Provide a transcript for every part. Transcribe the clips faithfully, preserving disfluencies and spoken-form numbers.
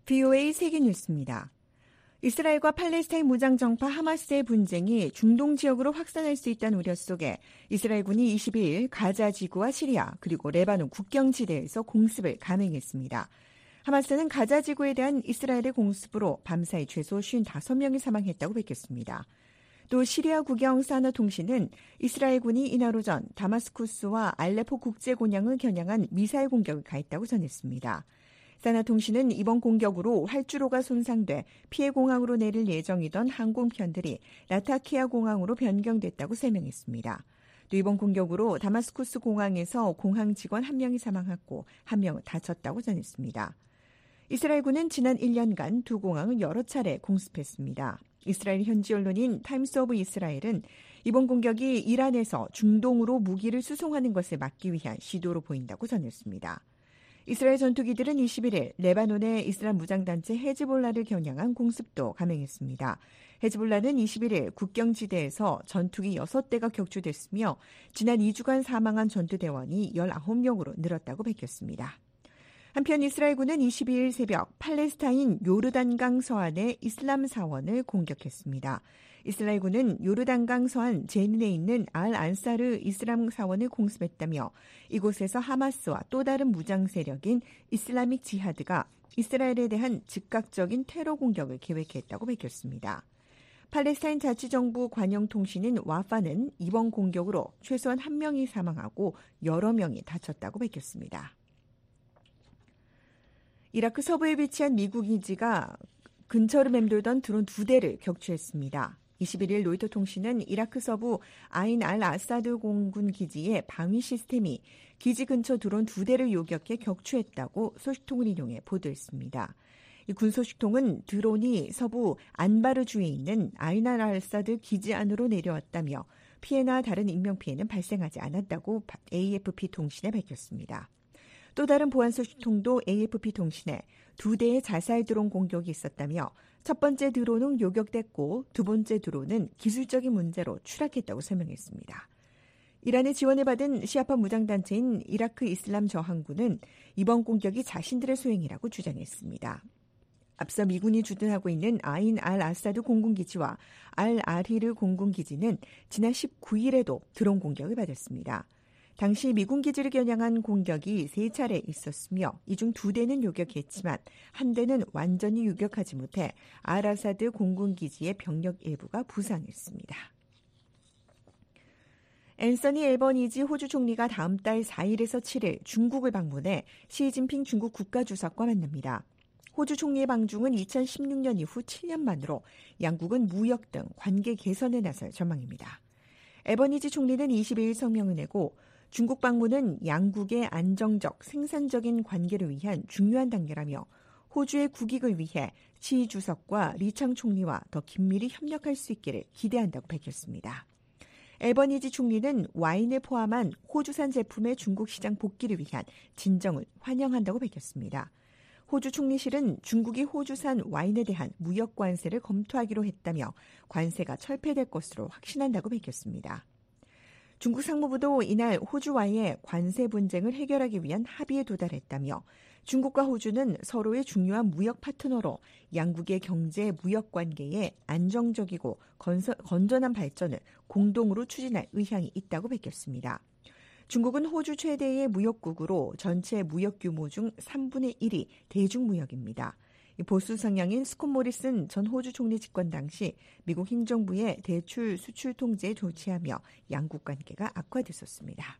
브이오에이 세계뉴스입니다. 이스라엘과 팔레스타인 무장정파 하마스의 분쟁이 중동 지역으로 확산할 수 있다는 우려 속에 이스라엘군이 이십이일 가자 지구와 시리아 그리고 레바논 국경지대에서 공습을 감행했습니다. 하마스는 가자 지구에 대한 이스라엘의 공습으로 밤사이 최소 오십오 명이 사망했다고 밝혔습니다. 또 시리아 국영 사나 통신은 이스라엘군이 이날 오전 다마스쿠스와 알레포 국제공항을 겨냥한 미사일 공격을 가했다고 전했습니다. 사나 통신은 이번 공격으로 활주로가 손상돼 피해 공항으로 내릴 예정이던 항공편들이 라타키아 공항으로 변경됐다고 설명했습니다. 또 이번 공격으로 다마스쿠스 공항에서 공항 직원 한 명이 사망했고 한 명은 다쳤다고 전했습니다. 이스라엘군은 지난 일 년간 두 공항을 여러 차례 공습했습니다. 이스라엘 현지 언론인 타임스 오브 이스라엘은 이번 공격이 이란에서 중동으로 무기를 수송하는 것을 막기 위한 시도로 보인다고 전했습니다. 이스라엘 전투기들은 이십일일 레바논의 이슬람 무장단체 헤즈볼라를 겨냥한 공습도 감행했습니다. 헤즈볼라는 이십일일 국경지대에서 전투기 여섯 대가 격추됐으며 지난 이 주간 사망한 전투대원이 열아홉 명으로 늘었다고 밝혔습니다. 한편 이스라엘군은 이십이일 새벽 팔레스타인 요르단강 서안의 이슬람 사원을 공격했습니다. 이스라엘군은 요르단강 서안 제닌에 있는 알 안사르 이슬람 사원을 공습했다며 이곳에서 하마스와 또 다른 무장 세력인 이슬라믹 지하드가 이스라엘에 대한 즉각적인 테러 공격을 계획했다고 밝혔습니다. 팔레스타인 자치정부 관영통신인 와파는 이번 공격으로 최소한 한 명이 사망하고 여러 명이 다쳤다고 밝혔습니다. 이라크 서부에 위치한 미국 기지가 근처를 맴돌던 드론 두 대를 격추했습니다. 이십일일 로이터 통신은 이라크 서부 아인 알 아사드 공군 기지의 방위 시스템이 기지 근처 드론 두 대를 요격해 격추했다고 소식통을 인용해 보도했습니다. 이 군소식통은 드론이 서부 안바르주에 있는 아인 알 아사드 기지 안으로 내려왔다며 피해나 다른 인명피해는 발생하지 않았다고 에이에프피 통신에 밝혔습니다. 또 다른 보안 소식통도 에이에프피 통신에 두 대의 자살 드론 공격이 있었다며 첫 번째 드론은 요격됐고 두 번째 드론은 기술적인 문제로 추락했다고 설명했습니다. 이란의 지원을 받은 시아파 무장단체인 이라크 이슬람 저항군은 이번 공격이 자신들의 소행이라고 주장했습니다. 앞서 미군이 주둔하고 있는 아인 알 아사드 공군기지와 알 아리르 공군기지는 지난 십구일에도 드론 공격을 받았습니다. 당시 미군 기지를 겨냥한 공격이 세 차례 있었으며 이 중 두 대는 요격했지만 한 대는 완전히 요격하지 못해 알-아사드 공군 기지의 병력 일부가 부상했습니다. 앤서니 앨버니지 호주 총리가 다음 달 사일에서 칠일 중국을 방문해 시진핑 중국 국가주석과 만납니다. 호주 총리의 방중은 이천십육년 이후 칠 년 만으로 양국은 무역 등 관계 개선에 나설 전망입니다. 앨버니지 총리는 이십이일 성명을 내고 중국 방문은 양국의 안정적, 생산적인 관계를 위한 중요한 단계라며 호주의 국익을 위해 시 주석과 리창 총리와 더 긴밀히 협력할 수 있기를 기대한다고 밝혔습니다. 앨버니지 총리는 와인을 포함한 호주산 제품의 중국 시장 복귀를 위한 진정을 환영한다고 밝혔습니다. 호주 총리실은 중국이 호주산 와인에 대한 무역 관세를 검토하기로 했다며 관세가 철폐될 것으로 확신한다고 밝혔습니다. 중국 상무부도 이날 호주와의 관세 분쟁을 해결하기 위한 합의에 도달했다며 중국과 호주는 서로의 중요한 무역 파트너로 양국의 경제 무역 관계의 안정적이고 건서, 건전한 발전을 공동으로 추진할 의향이 있다고 밝혔습니다. 중국은 호주 최대의 무역국으로 전체 무역 규모 중 삼분의 일이 대중무역입니다. 보수 성향인 스콧 모리슨 전 호주 총리 집권 당시 미국 행정부의 대출 수출 통제에 조치하며 양국 관계가 악화됐었습니다.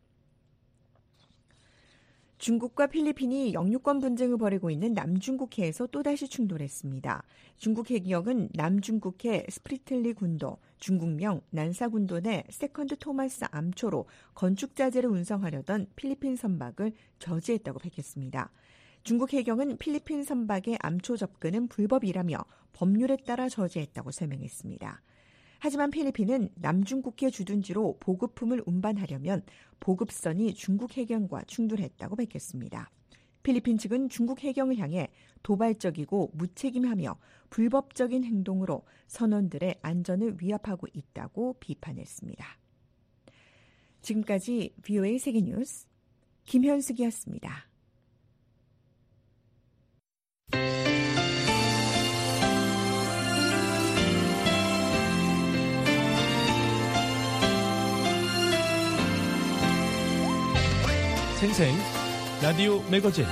중국과 필리핀이 영유권 분쟁을 벌이고 있는 남중국해에서 또다시 충돌했습니다. 중국 해경은 남중국해 스프리틀리 군도, 중국명 난사군도 내 세컨드 토마스 암초로 건축자재를 운송하려던 필리핀 선박을 저지했다고 밝혔습니다. 중국 해경은 필리핀 선박의 암초 접근은 불법이라며 법률에 따라 저지했다고 설명했습니다. 하지만 필리핀은 남중국해 주둔지로 보급품을 운반하려면 보급선이 중국 해경과 충돌했다고 밝혔습니다. 필리핀 측은 중국 해경을 향해 도발적이고 무책임하며 불법적인 행동으로 선원들의 안전을 위협하고 있다고 비판했습니다. 지금까지 브이오에이 세계뉴스 김현숙이었습니다. 생생 라디오 매거진.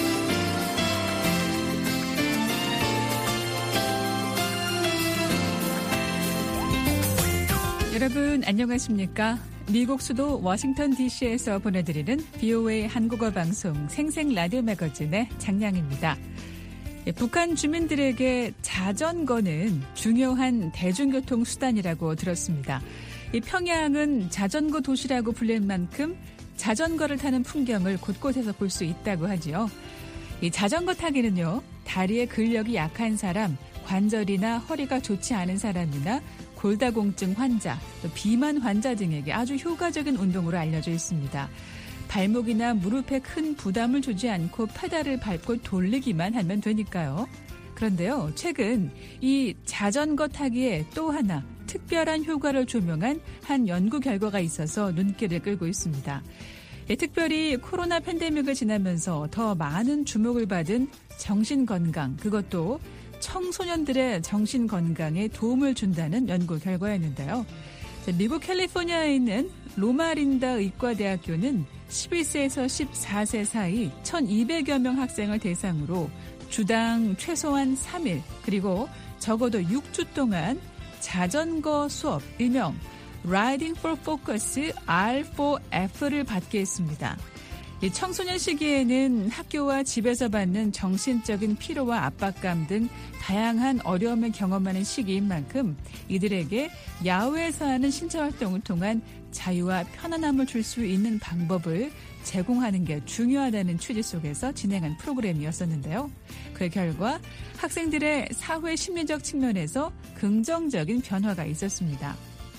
여러분 안녕하십니까? 미국 수도 워싱턴 디씨에서 보내드리는 비오에이 한국어 방송 생생 라디오 매거진의 장량입니다. 북한 주민들에게 자전거는 중요한 대중교통 수단이라고 들었습니다. 이 평양은 자전거 도시라고 불릴 만큼 자전거를 타는 풍경을 곳곳에서 볼 수 있다고 하지요. 이 자전거 타기는요, 다리의 근력이 약한 사람, 관절이나 허리가 좋지 않은 사람이나 골다공증 환자, 또 비만 환자 등에게 아주 효과적인 운동으로 알려져 있습니다. 발목이나 무릎에 큰 부담을 주지 않고 페달을 밟고 돌리기만 하면 되니까요. 그런데요, 최근 이 자전거 타기에 또 하나 특별한 효과를 조명한 한 연구 결과가 있어서 눈길을 끌고 있습니다. 예, 특별히 코로나 팬데믹을 지나면서 더 많은 주목을 받은 정신건강, 그것도 청소년들의 정신건강에 도움을 준다는 연구 결과였는데요. 미국 캘리포니아에 있는 로마린다 의과대학교는 십일 세에서 십사 세 사이 천이백여 명 학생을 대상으로 주당 최소한 삼 일 그리고 적어도 육 주 동안 자전거 수업, 일명 Riding for Focus 알 포 에프를 받게 했습니다. 이 청소년 시기에는 학교와 집에서 받는 정신적인 피로와 압박감 등 다양한 어려움을 경험하는 시기인 만큼 이들에게 야외에서 하는 신체 활동을 통한 자유와 편안함을 줄 수 있는 방법을 제공하는 게 중요하다는 취지 속에서 진행한 프로그램이었었는데요. 그 결과 학생들의 사회 심리적 측면에서 긍정적인 변화가 있었습니다.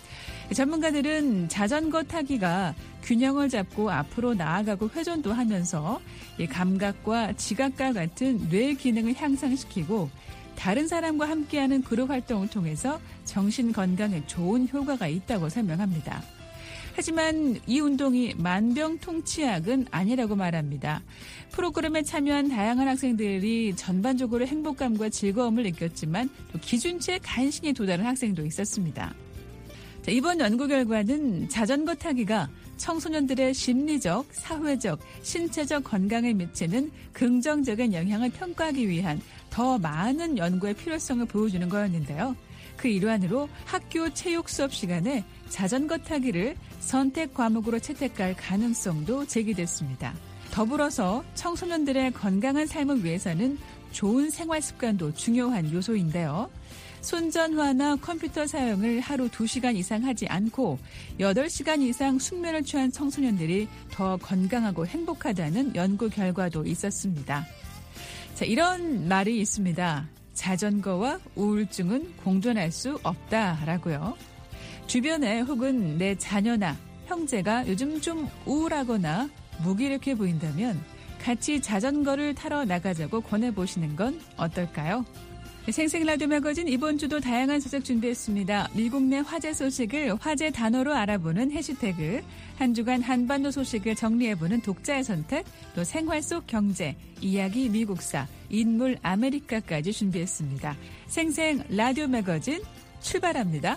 전문가들은 자전거 타기가 균형을 잡고 앞으로 나아가고 회전도 하면서 감각과 지각과 같은 뇌 기능을 향상시키고 다른 사람과 함께하는 그룹 활동을 통해서 정신 건강에 좋은 효과가 있다고 설명합니다. 하지만 이 운동이 만병통치약은 아니라고 말합니다. 프로그램에 참여한 다양한 학생들이 전반적으로 행복감과 즐거움을 느꼈지만 또 기준치에 간신히 도달한 학생도 있었습니다. 자, 이번 연구 결과는 자전거 타기가 청소년들의 심리적, 사회적, 신체적 건강에 미치는 긍정적인 영향을 평가하기 위한 더 많은 연구의 필요성을 보여주는 거였는데요. 그 일환으로 학교 체육 수업 시간에 자전거 타기를 선택 과목으로 채택할 가능성도 제기됐습니다. 더불어서 청소년들의 건강한 삶을 위해서는 좋은 생활 습관도 중요한 요소인데요. 손전화나 컴퓨터 사용을 하루 두 시간 이상 하지 않고 여덟 시간 이상 숙면을 취한 청소년들이 더 건강하고 행복하다는 연구 결과도 있었습니다. 자, 이런 말이 있습니다. 자전거와 우울증은 공존할 수 없다라고요. 주변에 혹은 내 자녀나 형제가 요즘 좀 우울하거나 무기력해 보인다면 같이 자전거를 타러 나가자고 권해보시는 건 어떨까요? 생생라디오 매거진 이번 주도 다양한 소식 준비했습니다. 미국 내 화제 소식을 화제 단어로 알아보는 해시태그, 한 주간 한반도 소식을 정리해보는 독자의 선택, 또 생활 속 경제, 이야기 미국사, 인물 아메리카까지 준비했습니다. 생생라디오 매거진 출발합니다.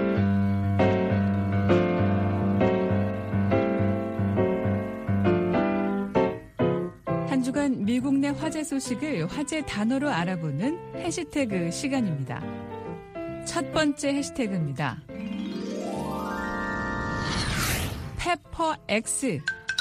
한 주간 미국 내 화제 소식을 화제 단어로 알아보는 해시태그 시간입니다. 첫 번째 해시태그입니다. 페퍼엑스.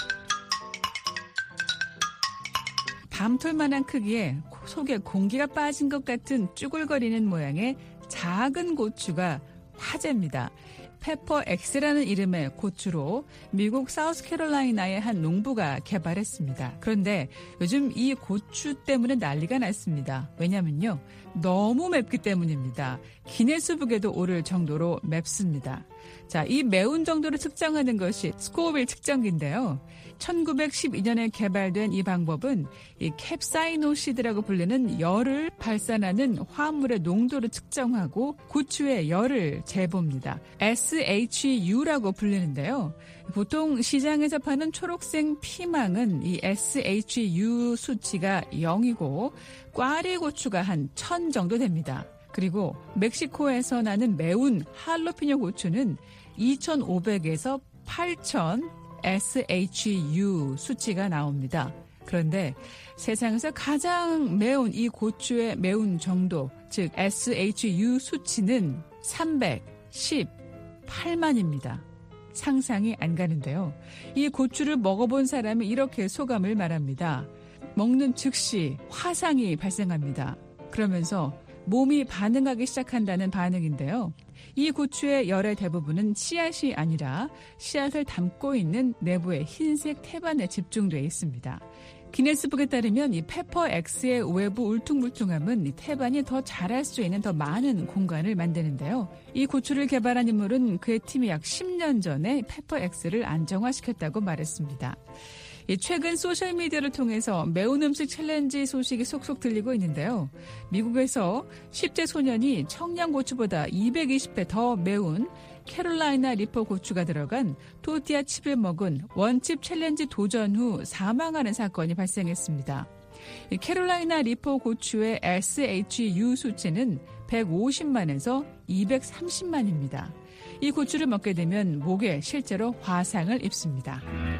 밤톨만한 크기에 속에 공기가 빠진 것 같은 쭈글거리는 모양의 작은 고추가 화제입니다. 페퍼엑스라는 이름의 고추로 미국 사우스캐롤라이나의 한 농부가 개발했습니다. 그런데 요즘 이 고추 때문에 난리가 났습니다. 왜냐면요, 너무 맵기 때문입니다. 기네스북에도 오를 정도로 맵습니다. 자, 이 매운 정도를 측정하는 것이 스코빌 측정기인데요. 천구백십이 년에 개발된 이 방법은 이 캡사이노시드라고 불리는 열을 발산하는 화합물의 농도를 측정하고 고추의 열을 재봅니다. 에스 에이치 유라고 불리는데요. 보통 시장에서 파는 초록색 피망은 이 에스 에이치 유 수치가 영이고 꽈리 고추가 한 천 정도 됩니다. 그리고 멕시코에서 나는 매운 할로피뇨 고추는 이천오백에서 팔천 에스 에이치 유 수치가 나옵니다. 그런데 세상에서 가장 매운 이 고추의 매운 정도, 즉 에스 에이치 유 수치는 삼백십팔만입니다. 상상이 안 가는데요. 이 고추를 먹어본 사람이 이렇게 소감을 말합니다. 먹는 즉시 화상이 발생합니다. 그러면서 몸이 반응하기 시작한다는 반응인데요. 이 고추의 열의 대부분은 씨앗이 아니라 씨앗을 담고 있는 내부의 흰색 태반에 집중되어 있습니다. 기네스북에 따르면 이 페퍼엑스의 외부 울퉁불퉁함은 이 태반이 더 자랄 수 있는 더 많은 공간을 만드는데요. 이 고추를 개발한 인물은 그의 팀이 약 십 년 전에 페퍼엑스를 안정화시켰다고 말했습니다. 최근 소셜미디어를 통해서 매운 음식 챌린지 소식이 속속 들리고 있는데요. 미국에서 십 대 소년이 청양고추보다 이백이십 배 더 매운 캐롤라이나 리퍼 고추가 들어간 토르티아 칩을 먹은 원칩 챌린지 도전 후 사망하는 사건이 발생했습니다. 캐롤라이나 리퍼 고추의 에스 에이치 유 수치는 백오십만에서 이백삼십만입니다. 이 고추를 먹게 되면 목에 실제로 화상을 입습니다.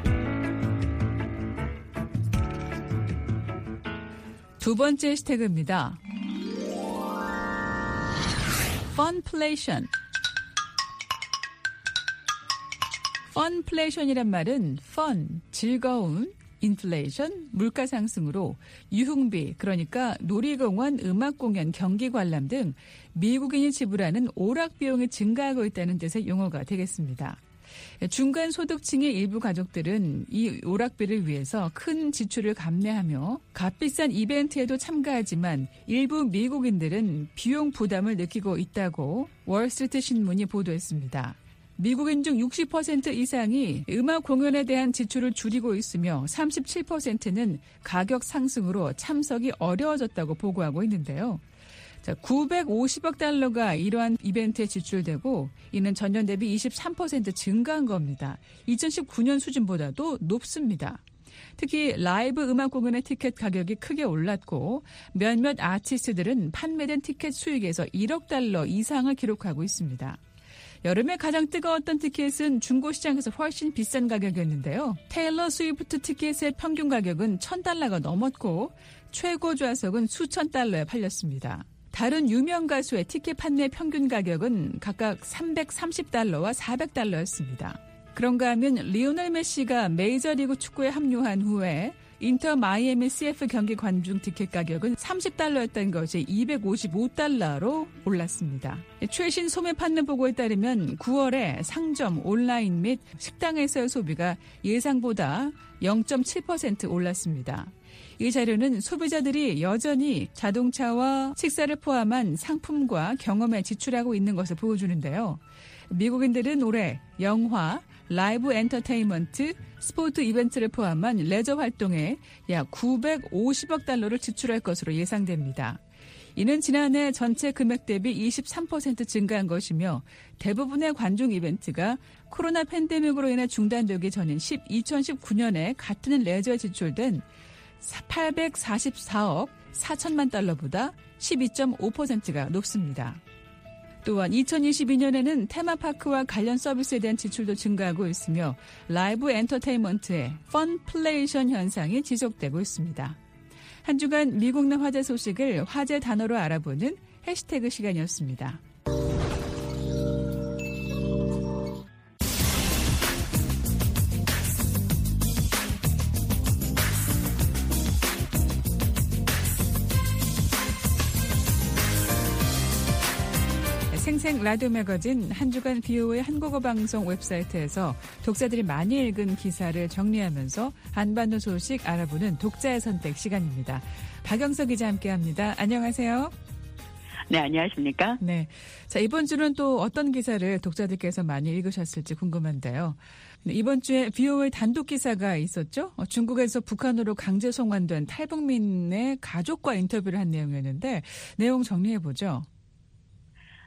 두 번째 해시태그입니다. 펀플레이션. 펀플레이션이란 말은 펀, 즐거운, 인플레이션, 물가 상승으로 유흥비, 그러니까 놀이공원, 음악공연, 경기 관람 등 미국인이 지불하는 오락 비용이 증가하고 있다는 뜻의 용어가 되겠습니다. 중간 소득층의 일부 가족들은 이 오락비를 위해서 큰 지출을 감내하며 값비싼 이벤트에도 참가하지만 일부 미국인들은 비용 부담을 느끼고 있다고 월스트리트 신문이 보도했습니다. 미국인 중 육십 퍼센트 이상이 음악 공연에 대한 지출을 줄이고 있으며 삼십칠 퍼센트는 가격 상승으로 참석이 어려워졌다고 보고하고 있는데요. 자, 구백오십억 달러가 이러한 이벤트에 지출되고 이는 전년 대비 이십삼 퍼센트 증가한 겁니다. 이천십구 년 수준보다도 높습니다. 특히 라이브 음악 공연의 티켓 가격이 크게 올랐고 몇몇 아티스트들은 판매된 티켓 수익에서 일억 달러 이상을 기록하고 있습니다. 여름에 가장 뜨거웠던 티켓은 중고시장에서 훨씬 비싼 가격이었는데요. 테일러 스위프트 티켓의 평균 가격은 천 달러가 넘었고 최고 좌석은 수천 달러에 팔렸습니다. 다른 유명 가수의 티켓 판매 평균 가격은 각각 삼백삼십 달러와 사백 달러였습니다. 그런가 하면 리오넬 메시가 메이저리그 축구에 합류한 후에 인터 마이애미 씨에프 경기 관중 티켓 가격은 삼십 달러였던 것이 이백오십오 달러로 올랐습니다. 최신 소매 판매 보고에 따르면 구월에 상점, 온라인 및 식당에서의 소비가 예상보다 영 점 칠 퍼센트 올랐습니다. 이 자료는 소비자들이 여전히 자동차와 식사를 포함한 상품과 경험에 지출하고 있는 것을 보여주는데요. 미국인들은 올해 영화, 라이브 엔터테인먼트, 스포츠 이벤트를 포함한 레저 활동에 약 구백오십억 달러를 지출할 것으로 예상됩니다. 이는 지난해 전체 금액 대비 이십삼 퍼센트 증가한 것이며 대부분의 관중 이벤트가 코로나 팬데믹으로 인해 중단되기 전인 이천십구 년에 같은 레저에 지출된 팔백사십사억 사천만 달러보다 십이 점 오 퍼센트가 높습니다. 또한 이천이십이 년에는 테마파크와 관련 서비스에 대한 지출도 증가하고 있으며 라이브 엔터테인먼트의 펀플레이션 현상이 지속되고 있습니다. 한 주간 미국 내 화제 소식을 화제 단어로 알아보는 해시태그 시간이었습니다. 생생 라디오 매거진 한 주간 비오에이 한국어 방송 웹사이트에서 독자들이 많이 읽은 기사를 정리하면서 한반도 소식 알아보는 독자의 선택 시간입니다. 박영석 기자 함께합니다. 안녕하세요. 네, 안녕하십니까? 네, 자 이번 주는 또 어떤 기사를 독자들께서 많이 읽으셨을지 궁금한데요. 이번 주에 비오에이 단독 기사가 있었죠. 중국에서 북한으로 강제 송환된 탈북민의 가족과 인터뷰를 한 내용이었는데 내용 정리해 보죠.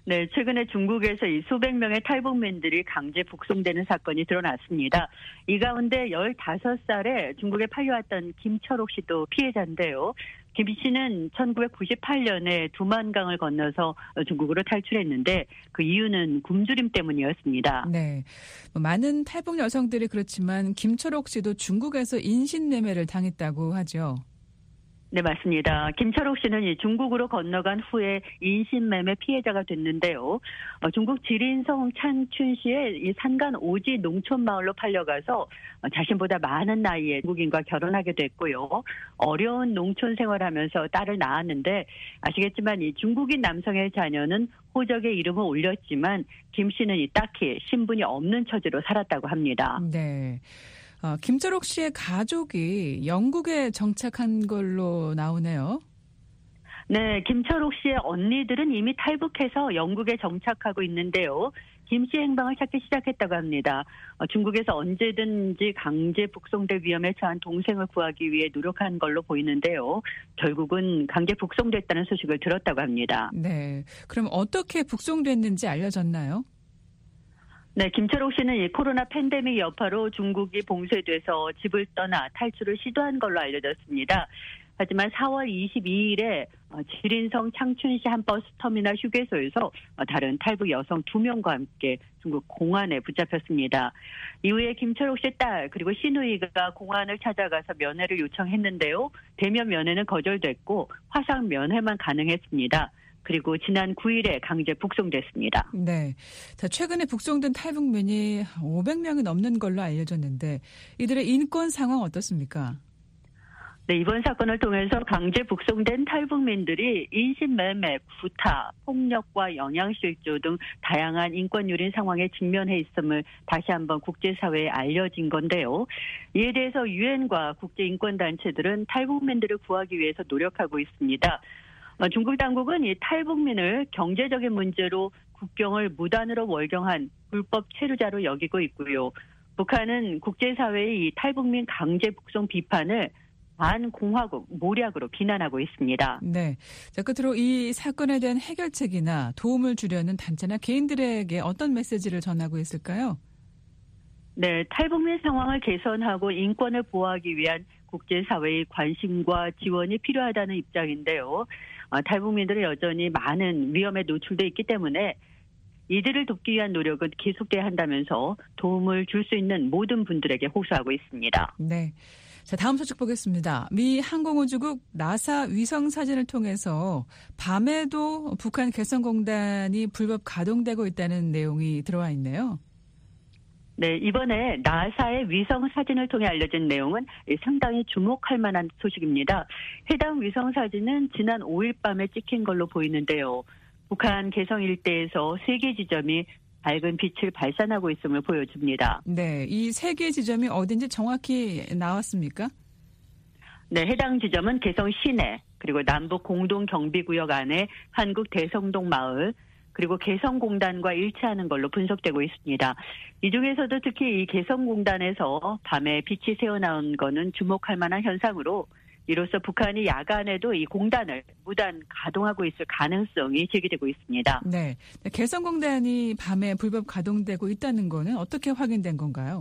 네, 최근에 중국에서 이 수백 명의 탈북민들이 강제 북송되는 사건이 드러났습니다. 이 가운데 열다섯 살에 중국에 팔려왔던 김철옥 씨도 피해자인데요. 김 씨는 천구백구십팔 년에 두만강을 건너서 중국으로 탈출했는데 그 이유는 굶주림 때문이었습니다. 네, 많은 탈북 여성들이 그렇지만 김철옥 씨도 중국에서 인신매매를 당했다고 하죠. 네, 맞습니다. 김철옥 씨는 이 중국으로 건너간 후에 인신매매 피해자가 됐는데요. 어, 중국 지린성 창춘시의 이 산간 오지 농촌 마을로 팔려가서 어, 자신보다 많은 나이에 중국인과 결혼하게 됐고요. 어려운 농촌 생활하면서 딸을 낳았는데 아시겠지만 이 중국인 남성의 자녀는 호적에 이름을 올렸지만 김 씨는 이 딱히 신분이 없는 처지로 살았다고 합니다. 네. 어, 김철옥 씨의 가족이 영국에 정착한 걸로 나오네요. 네, 김철옥 씨의 언니들은 이미 탈북해서 영국에 정착하고 있는데요. 김 씨 행방을 찾기 시작했다고 합니다. 어, 중국에서 언제든지 강제 북송될 위험에 처한 동생을 구하기 위해 노력한 걸로 보이는데요. 결국은 강제 북송됐다는 소식을 들었다고 합니다. 네, 그럼 어떻게 북송됐는지 알려졌나요? 네, 김철옥 씨는 이 코로나 팬데믹 여파로 중국이 봉쇄돼서 집을 떠나 탈출을 시도한 걸로 알려졌습니다. 하지만 사월 이십이일에 지린성 창춘시 한 버스터미널 휴게소에서 다른 탈북 여성 두 명과 함께 중국 공안에 붙잡혔습니다. 이후에 김철옥 씨 딸 그리고 시누이가 공안을 찾아가서 면회를 요청했는데요. 대면 면회는 거절됐고 화상 면회만 가능했습니다. 그리고 지난 구일에 강제 북송됐습니다. 네. 자, 최근에 북송된 탈북민이 오백 명이 넘는 걸로 알려졌는데 이들의 인권 상황 어떻습니까? 네, 이번 사건을 통해서 강제 북송된 탈북민들이 인신매매, 구타, 폭력과 영양실조 등 다양한 인권 유린 상황에 직면해 있음을 다시 한번 국제사회에 알려진 건데요. 이에 대해서 유엔과 국제인권단체들은 탈북민들을 구하기 위해서 노력하고 있습니다. 중국 당국은 이 탈북민을 경제적인 문제로 국경을 무단으로 월경한 불법 체류자로 여기고 있고요. 북한은 국제사회의 이 탈북민 강제 북송 비판을 반공화국 모략으로 비난하고 있습니다. 네. 자, 끝으로 이 사건에 대한 해결책이나 도움을 주려는 단체나 개인들에게 어떤 메시지를 전하고 있을까요? 네, 탈북민 상황을 개선하고 인권을 보호하기 위한 국제사회의 관심과 지원이 필요하다는 입장인데요. 어, 탈북민들은 여전히 많은 위험에 노출돼 있기 때문에 이들을 돕기 위한 노력은 계속돼야 한다면서 도움을 줄 수 있는 모든 분들에게 호소하고 있습니다. 네. 자, 다음 소식 보겠습니다. 미 항공우주국 나사 위성 사진을 통해서 밤에도 북한 개성공단이 불법 가동되고 있다는 내용이 들어와 있네요. 네, 이번에 나사의 위성 사진을 통해 알려진 내용은 상당히 주목할 만한 소식입니다. 해당 위성 사진은 지난 오일 밤에 찍힌 걸로 보이는데요. 북한 개성 일대에서 세 개 지점이 밝은 빛을 발산하고 있음을 보여줍니다. 네, 이 세 개 지점이 어딘지 정확히 나왔습니까? 네, 해당 지점은 개성 시내, 그리고 남북 공동경비구역 안에 한국 대성동 마을, 그리고 개성공단과 일치하는 걸로 분석되고 있습니다. 이 중에서도 특히 이 개성공단에서 밤에 빛이 새어나온 거는 주목할 만한 현상으로 이로써 북한이 야간에도 이 공단을 무단 가동하고 있을 가능성이 제기되고 있습니다. 네, 개성공단이 밤에 불법 가동되고 있다는 거는 어떻게 확인된 건가요?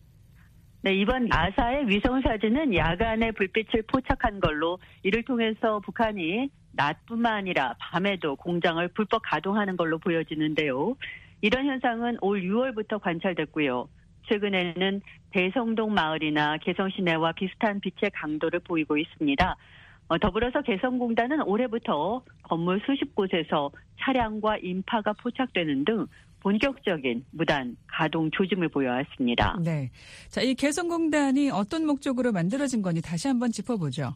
네, 이번 나사의 위성사진은 야간에 불빛을 포착한 걸로 이를 통해서 북한이 낮뿐만 아니라 밤에도 공장을 불법 가동하는 걸로 보여지는데요. 이런 현상은 올 유월부터 관찰됐고요. 최근에는 대성동 마을이나 개성 시내와 비슷한 빛의 강도를 보이고 있습니다. 어, 더불어서 개성공단은 올해부터 건물 수십 곳에서 차량과 인파가 포착되는 등 본격적인 무단 가동 조짐을 보여왔습니다. 네, 자, 이 개성공단이 어떤 목적으로 만들어진 건지 다시 한번 짚어보죠.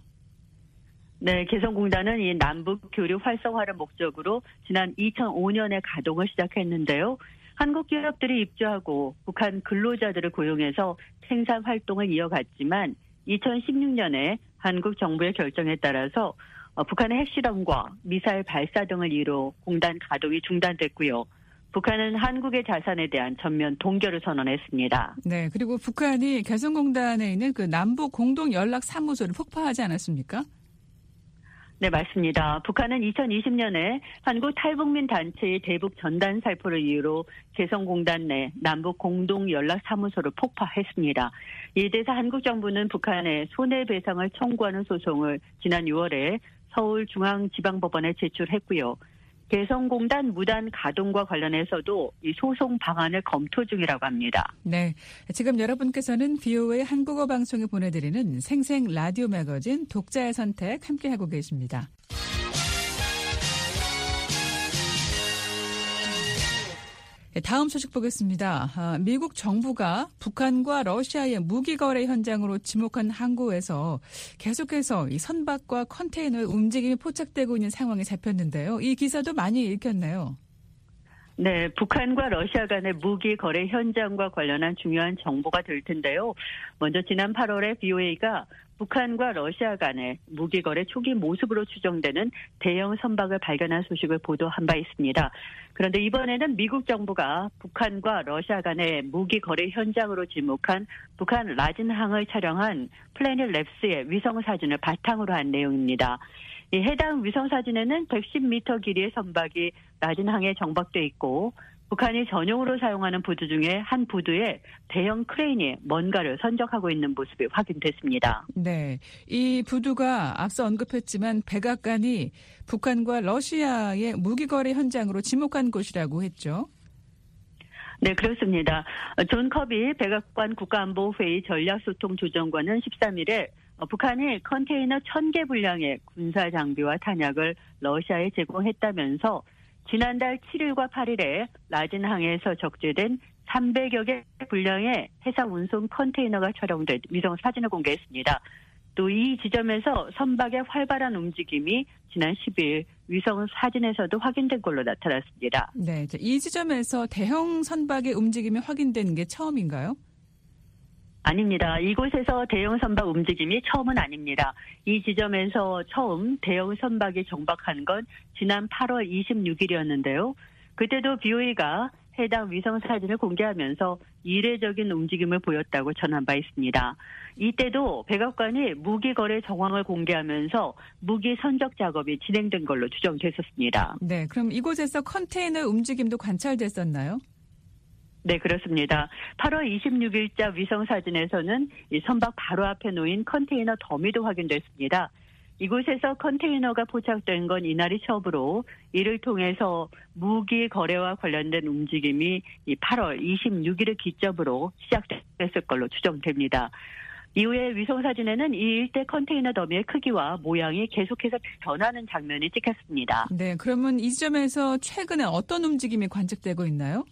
네, 개성공단은 이 남북 교류 활성화를 목적으로 지난 이천오년에 가동을 시작했는데요. 한국 기업들이 입주하고 북한 근로자들을 고용해서 생산 활동을 이어갔지만 이천십육년에 한국 정부의 결정에 따라서 북한의 핵실험과 미사일 발사 등을 이유로 공단 가동이 중단됐고요. 북한은 한국의 자산에 대한 전면 동결을 선언했습니다. 네, 그리고 북한이 개성공단에 있는 그 남북 공동 연락 사무소를 폭파하지 않았습니까? 네, 맞습니다. 북한은 이천이십 년에 한국 탈북민 단체의 대북 전단 살포를 이유로 개성공단 내 남북 공동연락사무소를 폭파했습니다. 이에 대해서 한국 정부는 북한에 손해배상을 청구하는 소송을 지난 유월에 서울중앙지방법원에 제출했고요. 개성공단 무단 가동과 관련해서도 이 소송 방안을 검토 중이라고 합니다. 네, 지금 여러분께서는 비오에이 한국어 방송에 보내드리는 생생 라디오 매거진 독자의 선택 함께하고 계십니다. 다음 소식 보겠습니다. 미국 정부가 북한과 러시아의 무기 거래 현장으로 지목한 항구에서 계속해서 이 선박과 컨테이너의 움직임이 포착되고 있는 상황이 잡혔는데요. 이 기사도 많이 읽혔네요. 네, 북한과 러시아 간의 무기 거래 현장과 관련한 중요한 정보가 될 텐데요. 먼저 지난 팔월에 비오에이가 북한과 러시아 간의 무기 거래 초기 모습으로 추정되는 대형 선박을 발견한 소식을 보도한 바 있습니다. 그런데 이번에는 미국 정부가 북한과 러시아 간의 무기 거래 현장으로 지목한 북한 라진항을 촬영한 플래닛 랩스의 위성 사진을 바탕으로 한 내용입니다. 이 해당 위성 사진에는 백십 미터 길이의 선박이 라진항에 정박돼 있고 북한이 전용으로 사용하는 부두 중에 한 부두에 대형 크레인이 뭔가를 선적하고 있는 모습이 확인됐습니다. 네, 이 부두가 앞서 언급했지만 백악관이 북한과 러시아의 무기 거래 현장으로 지목한 곳이라고 했죠. 네, 그렇습니다. 존 커비 백악관 국가안보회의 전략소통조정관은 십삼 일에 북한이 컨테이너 천 개 분량의 군사 장비와 탄약을 러시아에 제공했다면서 지난달 칠 일과 팔 일에 라진항에서 적재된 삼백여 개 분량의 해상 운송 컨테이너가 촬영된 위성 사진을 공개했습니다. 또 이 지점에서 선박의 활발한 움직임이 지난 십 일 위성 사진에서도 확인된 걸로 나타났습니다. 네, 이 지점에서 대형 선박의 움직임이 확인된 게 처음인가요? 아닙니다. 이곳에서 대형 선박 움직임이 처음은 아닙니다. 이 지점에서 처음 대형 선박이 정박한 건 지난 팔월 이십육일이었는데요. 그때도 비오에이가 해당 위성 사진을 공개하면서 이례적인 움직임을 보였다고 전한 바 있습니다. 이때도 백악관이 무기 거래 정황을 공개하면서 무기 선적 작업이 진행된 걸로 추정됐었습니다. 네, 그럼 이곳에서 컨테이너 움직임도 관찰됐었나요? 네, 그렇습니다. 팔월 이십육일자 위성 사진에서는 이 선박 바로 앞에 놓인 컨테이너 더미도 확인됐습니다. 이곳에서 컨테이너가 포착된 건 이날이 처음으로 이를 통해서 무기 거래와 관련된 움직임이 이 팔월 이십육일을 기점으로 시작됐을 걸로 추정됩니다. 이후에 위성 사진에는 이 일대 컨테이너 더미의 크기와 모양이 계속해서 변하는 장면이 찍혔습니다. 네, 그러면 이 지점에서 최근에 어떤 움직임이 관측되고 있나요?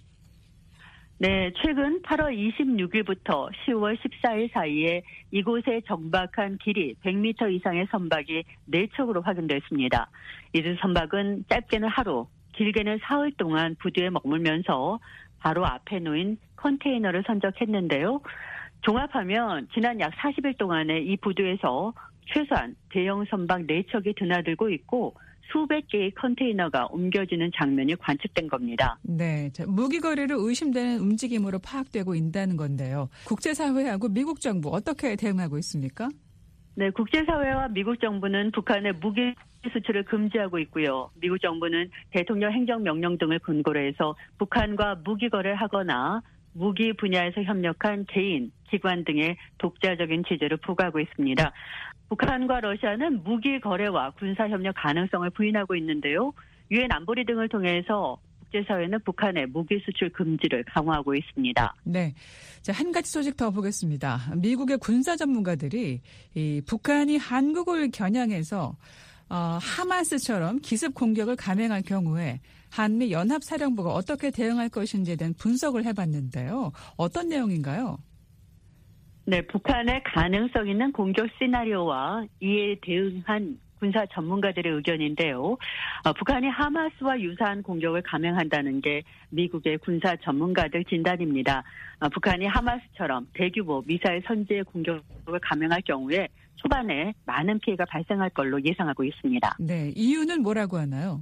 네, 최근 팔월 이십육일부터 시월 십사일 사이에 이곳에 정박한 길이 백 미터 이상의 선박이 네 척으로 확인됐습니다. 이들 선박은 짧게는 하루, 길게는 사흘 동안 부두에 머물면서 바로 앞에 놓인 컨테이너를 선적했는데요. 종합하면 지난 약 사십 일 동안에 이 부두에서 최소한 대형 선박 네 척이 드나들고 있고 수백 개의 컨테이너가 옮겨지는 장면이 관측된 겁니다. 네, 무기 거래로 의심되는 움직임으로 파악되고 있다는 건데요. 국제사회하고 미국 정부 어떻게 대응하고 있습니까? 네, 국제사회와 미국 정부는 북한의 무기 수출을 금지하고 있고요. 미국 정부는 대통령 행정명령 등을 근거로 해서 북한과 무기 거래를 하거나 무기 분야에서 협력한 개인, 기관 등의 독자적인 제재를 부과하고 있습니다. 북한과 러시아는 무기 거래와 군사 협력 가능성을 부인하고 있는데요. 유엔 안보리 등을 통해서 국제사회는 북한의 무기 수출 금지를 강화하고 있습니다. 네, 자, 한 가지 소식 더 보겠습니다. 미국의 군사 전문가들이 이 북한이 한국을 겨냥해서 어, 하마스처럼 기습 공격을 감행할 경우에 한미 연합사령부가 어떻게 대응할 것인지에 대한 분석을 해봤는데요. 어떤 내용인가요? 네, 북한의 가능성 있는 공격 시나리오와 이에 대응한 군사 전문가들의 의견인데요. 어, 북한이 하마스와 유사한 공격을 감행한다는 게 미국의 군사 전문가들 진단입니다. 어, 북한이 하마스처럼 대규모 미사일 선제 공격을 감행할 경우에 초반에 많은 피해가 발생할 걸로 예상하고 있습니다. 네, 이유는 뭐라고 하나요?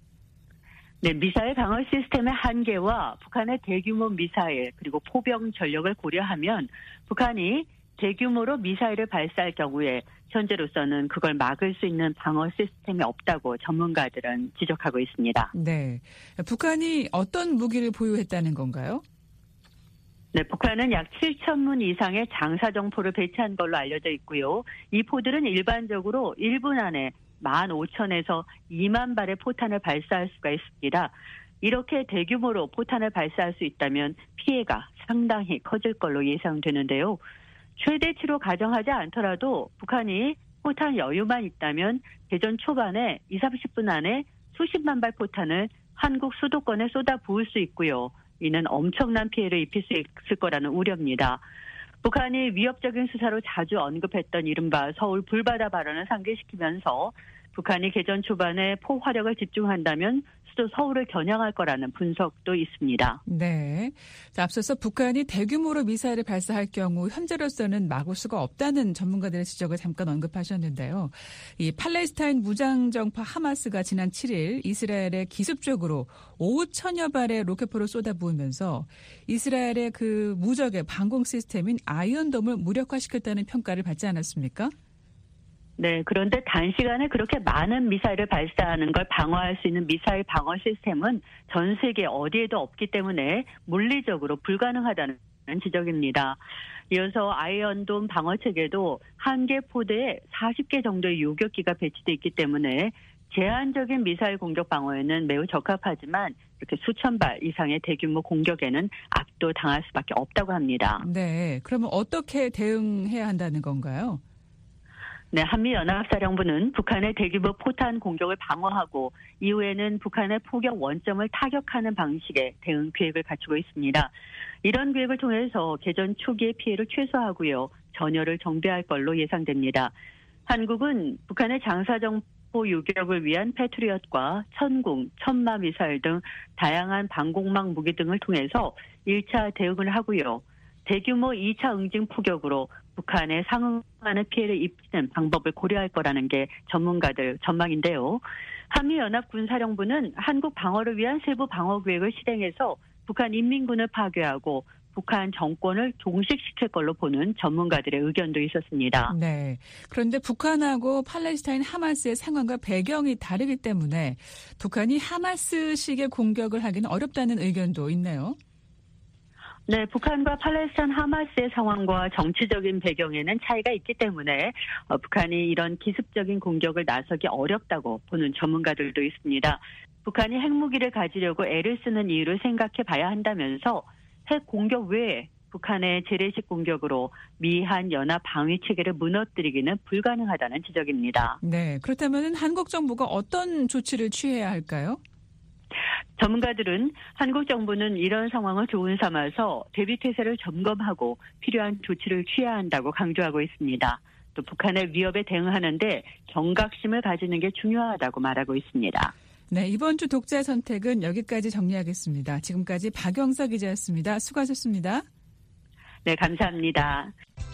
네, 미사일 방어 시스템의 한계와 북한의 대규모 미사일 그리고 포병 전력을 고려하면 북한이 대규모로 미사일을 발사할 경우에 현재로서는 그걸 막을 수 있는 방어 시스템이 없다고 전문가들은 지적하고 있습니다. 네, 북한이 어떤 무기를 보유했다는 건가요? 네, 북한은 약 칠천 문 이상의 장사정포를 배치한 걸로 알려져 있고요. 이 포들은 일반적으로 일 분 안에 만 오천에서 이만 발의 포탄을 발사할 수가 있습니다. 이렇게 대규모로 포탄을 발사할 수 있다면 피해가 상당히 커질 걸로 예상되는데요. 최대치로 가정하지 않더라도 북한이 포탄 여유만 있다면 대전 초반에 이삼십 분 안에 수십만 발 포탄을 한국 수도권에 쏟아부을 수 있고요. 이는 엄청난 피해를 입힐 수 있을 거라는 우려입니다. 북한이 위협적인 수사로 자주 언급했던 이른바 서울 불바다 발언을 상기시키면서 북한이 개전 초반에 포화력을 집중한다면 수도 서울을 겨냥할 거라는 분석도 있습니다. 네. 자, 앞서서 북한이 대규모로 미사일을 발사할 경우 현재로서는 막을 수가 없다는 전문가들의 지적을 잠깐 언급하셨는데요. 이 팔레스타인 무장정파 하마스가 지난 칠 일 이스라엘에 기습적으로 오천여 발의 로켓포를 쏟아부으면서 이스라엘의 그 무적의 방공 시스템인 아이언돔을 무력화시켰다는 평가를 받지 않았습니까? 네, 그런데 단시간에 그렇게 많은 미사일을 발사하는 걸 방어할 수 있는 미사일 방어 시스템은 전 세계 어디에도 없기 때문에 물리적으로 불가능하다는 지적입니다. 이어서 아이언돔 방어체계도 한 개 포대에 사십 개 정도의 요격기가 배치되어 있기 때문에 제한적인 미사일 공격 방어에는 매우 적합하지만 이렇게 수천 발 이상의 대규모 공격에는 압도당할 수밖에 없다고 합니다. 네, 그러면 어떻게 대응해야 한다는 건가요? 네, 한미연합사령부는 북한의 대규모 포탄 공격을 방어하고 이후에는 북한의 포격 원점을 타격하는 방식의 대응 계획을 갖추고 있습니다. 이런 계획을 통해서 개전 초기의 피해를 최소화하고요. 전열을 정비할 걸로 예상됩니다. 한국은 북한의 장사정포 요격을 위한 패트리엇과 천궁, 천마 미사일 등 다양한 방공망 무기 등을 통해서 일 차 대응을 하고요. 대규모 이 차 응징 포격으로 북한에 상응하는 피해를 입히는 방법을 고려할 거라는 게 전문가들 전망인데요. 한미연합군사령부는 한국 방어를 위한 세부 방어 계획을 실행해서 북한 인민군을 파괴하고 북한 정권을 종식시킬 걸로 보는 전문가들의 의견도 있었습니다. 네. 그런데 북한하고 팔레스타인 하마스의 상황과 배경이 다르기 때문에 북한이 하마스식의 공격을 하기는 어렵다는 의견도 있네요. 네, 북한과 팔레스타인 하마스의 상황과 정치적인 배경에는 차이가 있기 때문에 어, 북한이 이런 기습적인 공격을 나서기 어렵다고 보는 전문가들도 있습니다. 북한이 핵무기를 가지려고 애를 쓰는 이유를 생각해 봐야 한다면서 핵 공격 외에 북한의 재래식 공격으로 미한 연합 방위 체계를 무너뜨리기는 불가능하다는 지적입니다. 네, 그렇다면 한국 정부가 어떤 조치를 취해야 할까요? 전문가들은 한국 정부는 이런 상황을 교훈 삼아서 대비태세를 점검하고 필요한 조치를 취해야 한다고 강조하고 있습니다. 또 북한의 위협에 대응하는데 경각심을 가지는 게 중요하다고 말하고 있습니다. 네, 이번 주 독자 선택은 여기까지 정리하겠습니다. 지금까지 박영서 기자였습니다. 수고하셨습니다. 네, 감사합니다.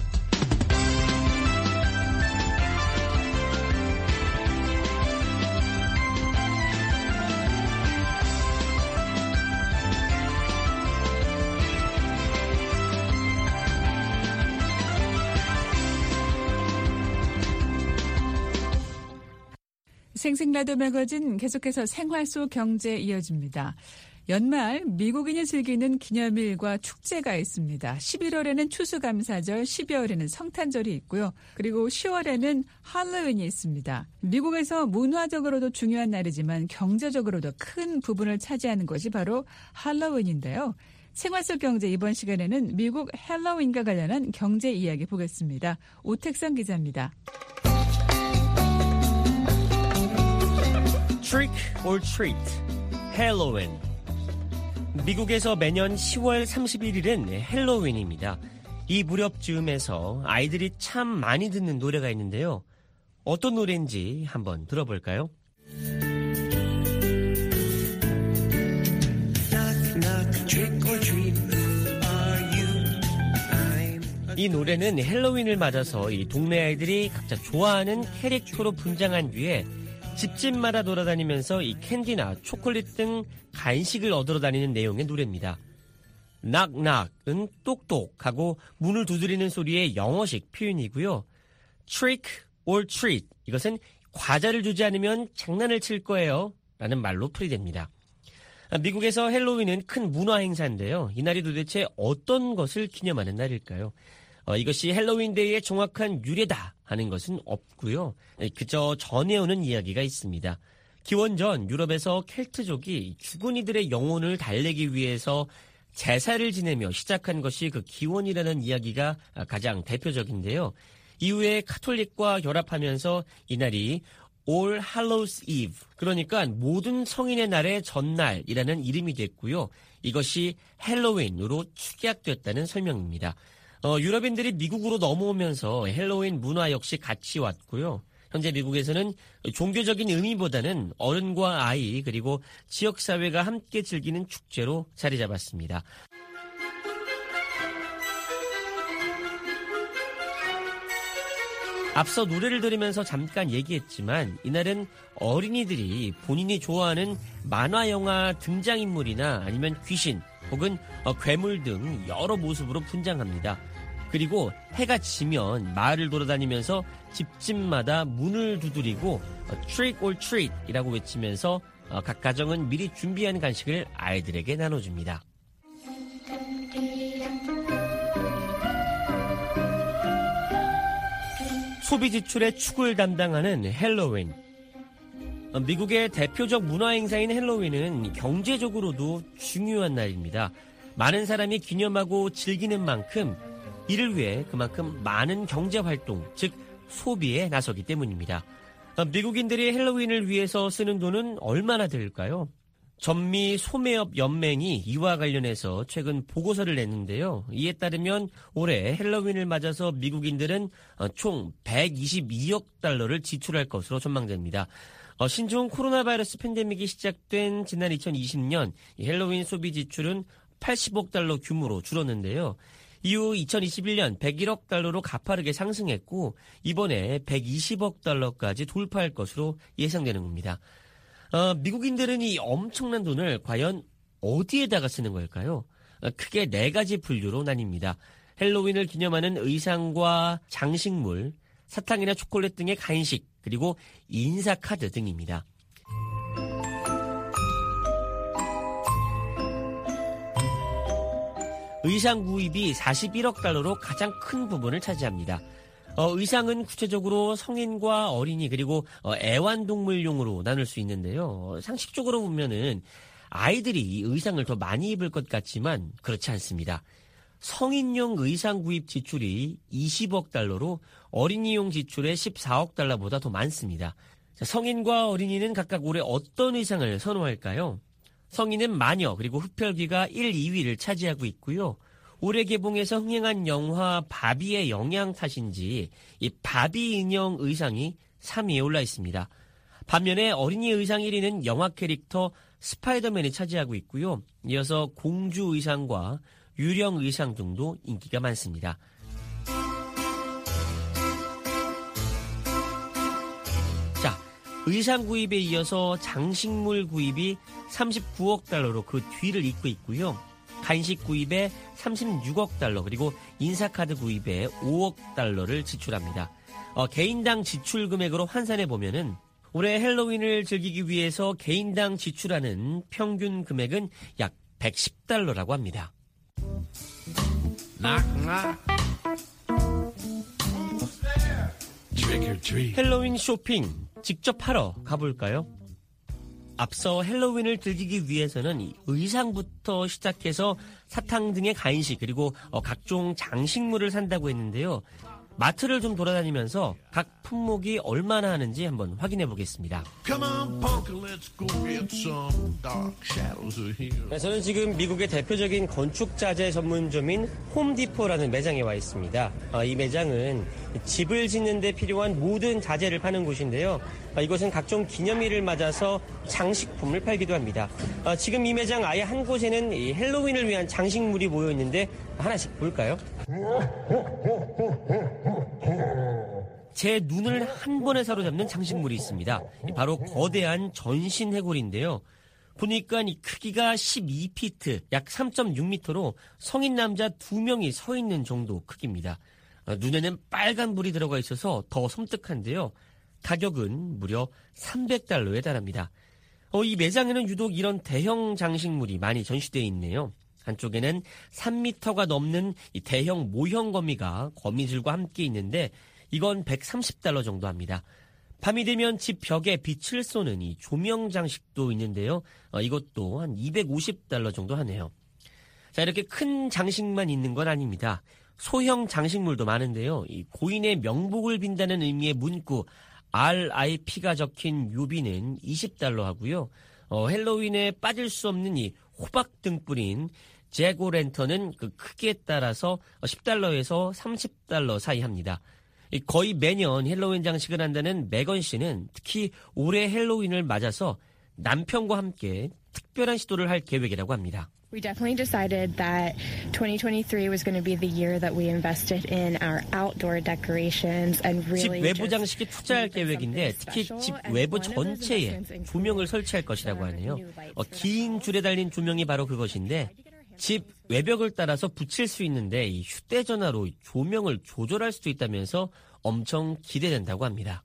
생생라디오 매거진 계속해서 생활 속 경제 이어집니다. 연말 미국인이 즐기는 기념일과 축제가 있습니다. 십일월에는 추수감사절, 십이월에는 성탄절이 있고요. 그리고 시월에는 할로윈이 있습니다. 미국에서 문화적으로도 중요한 날이지만 경제적으로도 큰 부분을 차지하는 것이 바로 할로윈인데요. 생활 속 경제 이번 시간에는 미국 할로윈과 관련한 경제 이야기 보겠습니다. 오택성 기자입니다. Trick or treat, 헬로윈. 미국에서 매년 시월 삼십일일은 헬로윈입니다. 이 무렵 즈음에서 아이들이 참 많이 듣는 노래가 있는데요. 어떤 노래인지 한번 들어볼까요? 이 노래는 헬로윈을 맞아서 이 동네 아이들이 각자 좋아하는 캐릭터로 분장한 뒤에 집집마다 돌아다니면서 이 캔디나 초콜릿 등 간식을 얻으러 다니는 내용의 노래입니다. knock-knock은 똑똑하고 문을 두드리는 소리의 영어식 표현이고요. trick or treat, 이것은 과자를 주지 않으면 장난을 칠 거예요 라는 말로 풀이됩니다. 미국에서 헬로윈은 큰 문화 행사인데요. 이날이 도대체 어떤 것을 기념하는 날일까요? 어, 이것이 헬로윈데이의 정확한 유래다 하는 것은 없고요. 그저 전해오는 이야기가 있습니다. 기원전 유럽에서 켈트족이 죽은 이들의 영혼을 달래기 위해서 제사를 지내며 시작한 것이 그 기원이라는 이야기가 가장 대표적인데요. 이후에 카톨릭과 결합하면서 이날이 All Hallows Eve, 그러니까 모든 성인의 날의 전날이라는 이름이 됐고요. 이것이 헬로윈으로 축약됐다는 설명입니다. 어, 유럽인들이 미국으로 넘어오면서 헬로윈 문화 역시 같이 왔고요. 현재 미국에서는 종교적인 의미보다는 어른과 아이 그리고 지역사회가 함께 즐기는 축제로 자리 잡았습니다. 앞서 노래를 들으면서 잠깐 얘기했지만 이날은 어린이들이 본인이 좋아하는 만화 영화 등장인물이나 아니면 귀신 혹은 괴물 등 여러 모습으로 분장합니다. 그리고 해가 지면 마을을 돌아다니면서 집집마다 문을 두드리고 trick or treat 이라고 외치면서 각 가정은 미리 준비한 간식을 아이들에게 나눠줍니다. 소비 지출의 축을 담당하는 헬로윈. 미국의 대표적 문화 행사인 헬로윈은 경제적으로도 중요한 날입니다. 많은 사람이 기념하고 즐기는 만큼 이를 위해 그만큼 많은 경제활동, 즉 소비에 나서기 때문입니다. 미국인들이 헬로윈을 위해서 쓰는 돈은 얼마나 될까요? 전미 소매업 연맹이 이와 관련해서 최근 보고서를 냈는데요. 이에 따르면 올해 헬로윈을 맞아서 미국인들은 총 백이십이억 달러를 지출할 것으로 전망됩니다. 신종 코로나 바이러스 팬데믹이 시작된 지난 이천이십 년 헬로윈 소비 지출은 팔십억 달러 규모로 줄었는데요. 이후 이천이십일 년 백일억 달러로 가파르게 상승했고 이번에 백이십억 달러까지 돌파할 것으로 예상되는 겁니다. 어, 미국인들은 이 엄청난 돈을 과연 어디에다가 쓰는 걸까요? 어, 크게 네 가지 분류로 나뉩니다. 헬로윈을 기념하는 의상과 장식물, 사탕이나 초콜릿 등의 간식, 그리고 인사카드 등입니다. 의상 구입이 사십일억 달러로 가장 큰 부분을 차지합니다. 어, 의상은 구체적으로 성인과 어린이 그리고 어, 애완동물용으로 나눌 수 있는데요. 상식적으로 보면은 아이들이 이 의상을 더 많이 입을 것 같지만 그렇지 않습니다. 성인용 의상 구입 지출이 이십억 달러로 어린이용 지출의 십사억 달러보다 더 많습니다. 자, 성인과 어린이는 각각 올해 어떤 의상을 선호할까요? 성인은 마녀 그리고 흡혈귀가 일, 이 위를 차지하고 있고요. 올해 개봉해서 흥행한 영화 바비의 영향 탓인지 이 바비 인형 의상이 삼 위에 올라 있습니다. 반면에 어린이 의상 일 위는 영화 캐릭터 스파이더맨이 차지하고 있고요. 이어서 공주 의상과 유령 의상 등도 인기가 많습니다. 자, 의상 구입에 이어서 장식물 구입이 삼십구억 달러로 그 뒤를 잇고 있고요. 간식 구입에 삼십육억 달러 그리고 인사카드 구입에 오억 달러를 지출합니다. 어, 개인당 지출 금액으로 환산해 보면은 올해 헬로윈을 즐기기 위해서 개인당 지출하는 평균 금액은 약 백십 달러라고 합니다. 헬로윈 쇼핑 직접 하러 가볼까요? 앞서 헬로윈을 즐기기 위해서는 의상부터 시작해서 사탕 등의 간식 그리고 각종 장식물을 산다고 했는데요. 마트를 좀 돌아다니면서 각 품목이 얼마나 하는지 한번 확인해 보겠습니다. 네, 저는 지금 미국의 대표적인 건축 자재 전문점인 홈디포라는 매장에 와 있습니다. 아, 이 매장은 집을 짓는 데 필요한 모든 자재를 파는 곳인데요. 아, 이곳은 각종 기념일을 맞아서 장식품을 팔기도 합니다. 아, 지금 이 매장 아예 한 곳에는 이 헬로윈을 위한 장식물이 모여 있는데 하나씩 볼까요? 제 눈을 한 번에 사로잡는 장식물이 있습니다. 바로 거대한 전신 해골인데요. 보니까 이 크기가 십이 피트, 약 삼 점 육 미터로 성인 남자 두 명이 서 있는 정도 크기입니다. 눈에는 빨간불이 들어가 있어서 더 섬뜩한데요. 가격은 무려 삼백 달러에 달합니다. 어, 이 매장에는 유독 이런 대형 장식물이 많이 전시되어 있네요. 한쪽에는 삼 미터가 넘는 이 대형 모형 거미가 거미줄과 함께 있는데 이건 백삼십 달러 정도 합니다. 밤이 되면 집 벽에 빛을 쏘는 이 조명 장식도 있는데요. 어, 이것도 한 이백오십 달러 정도 하네요. 자, 이렇게 큰 장식만 있는 건 아닙니다. 소형 장식물도 많은데요. 이 고인의 명복을 빈다는 의미의 문구 알 아이 피가 적힌 요비는 이십 달러 하고요. 어, 헬로윈에 빠질 수 없는 이 호박 등불인 잭오랜턴은 그 크기에 따라서 십 달러에서 삼십 달러 사이 합니다. 거의 매년 헬로윈 장식을 한다는 메건 씨는 특히 올해 헬로윈을 맞아서 남편과 함께 특별한 시도를 할 계획이라고 합니다. We definitely decided that twenty twenty-three was going to be the year that we invested in our outdoor decorations and really 집 외부 장식에 투자할 계획인데 특히 집 외부 전체에 조명을 설치할 것이라고 하네요. 어, 긴 줄에 달린 조명이 바로 그것인데 집 외벽을 따라서 붙일 수 있는데 이 휴대전화로 조명을 조절할 수도 있다면서 엄청 기대된다고 합니다.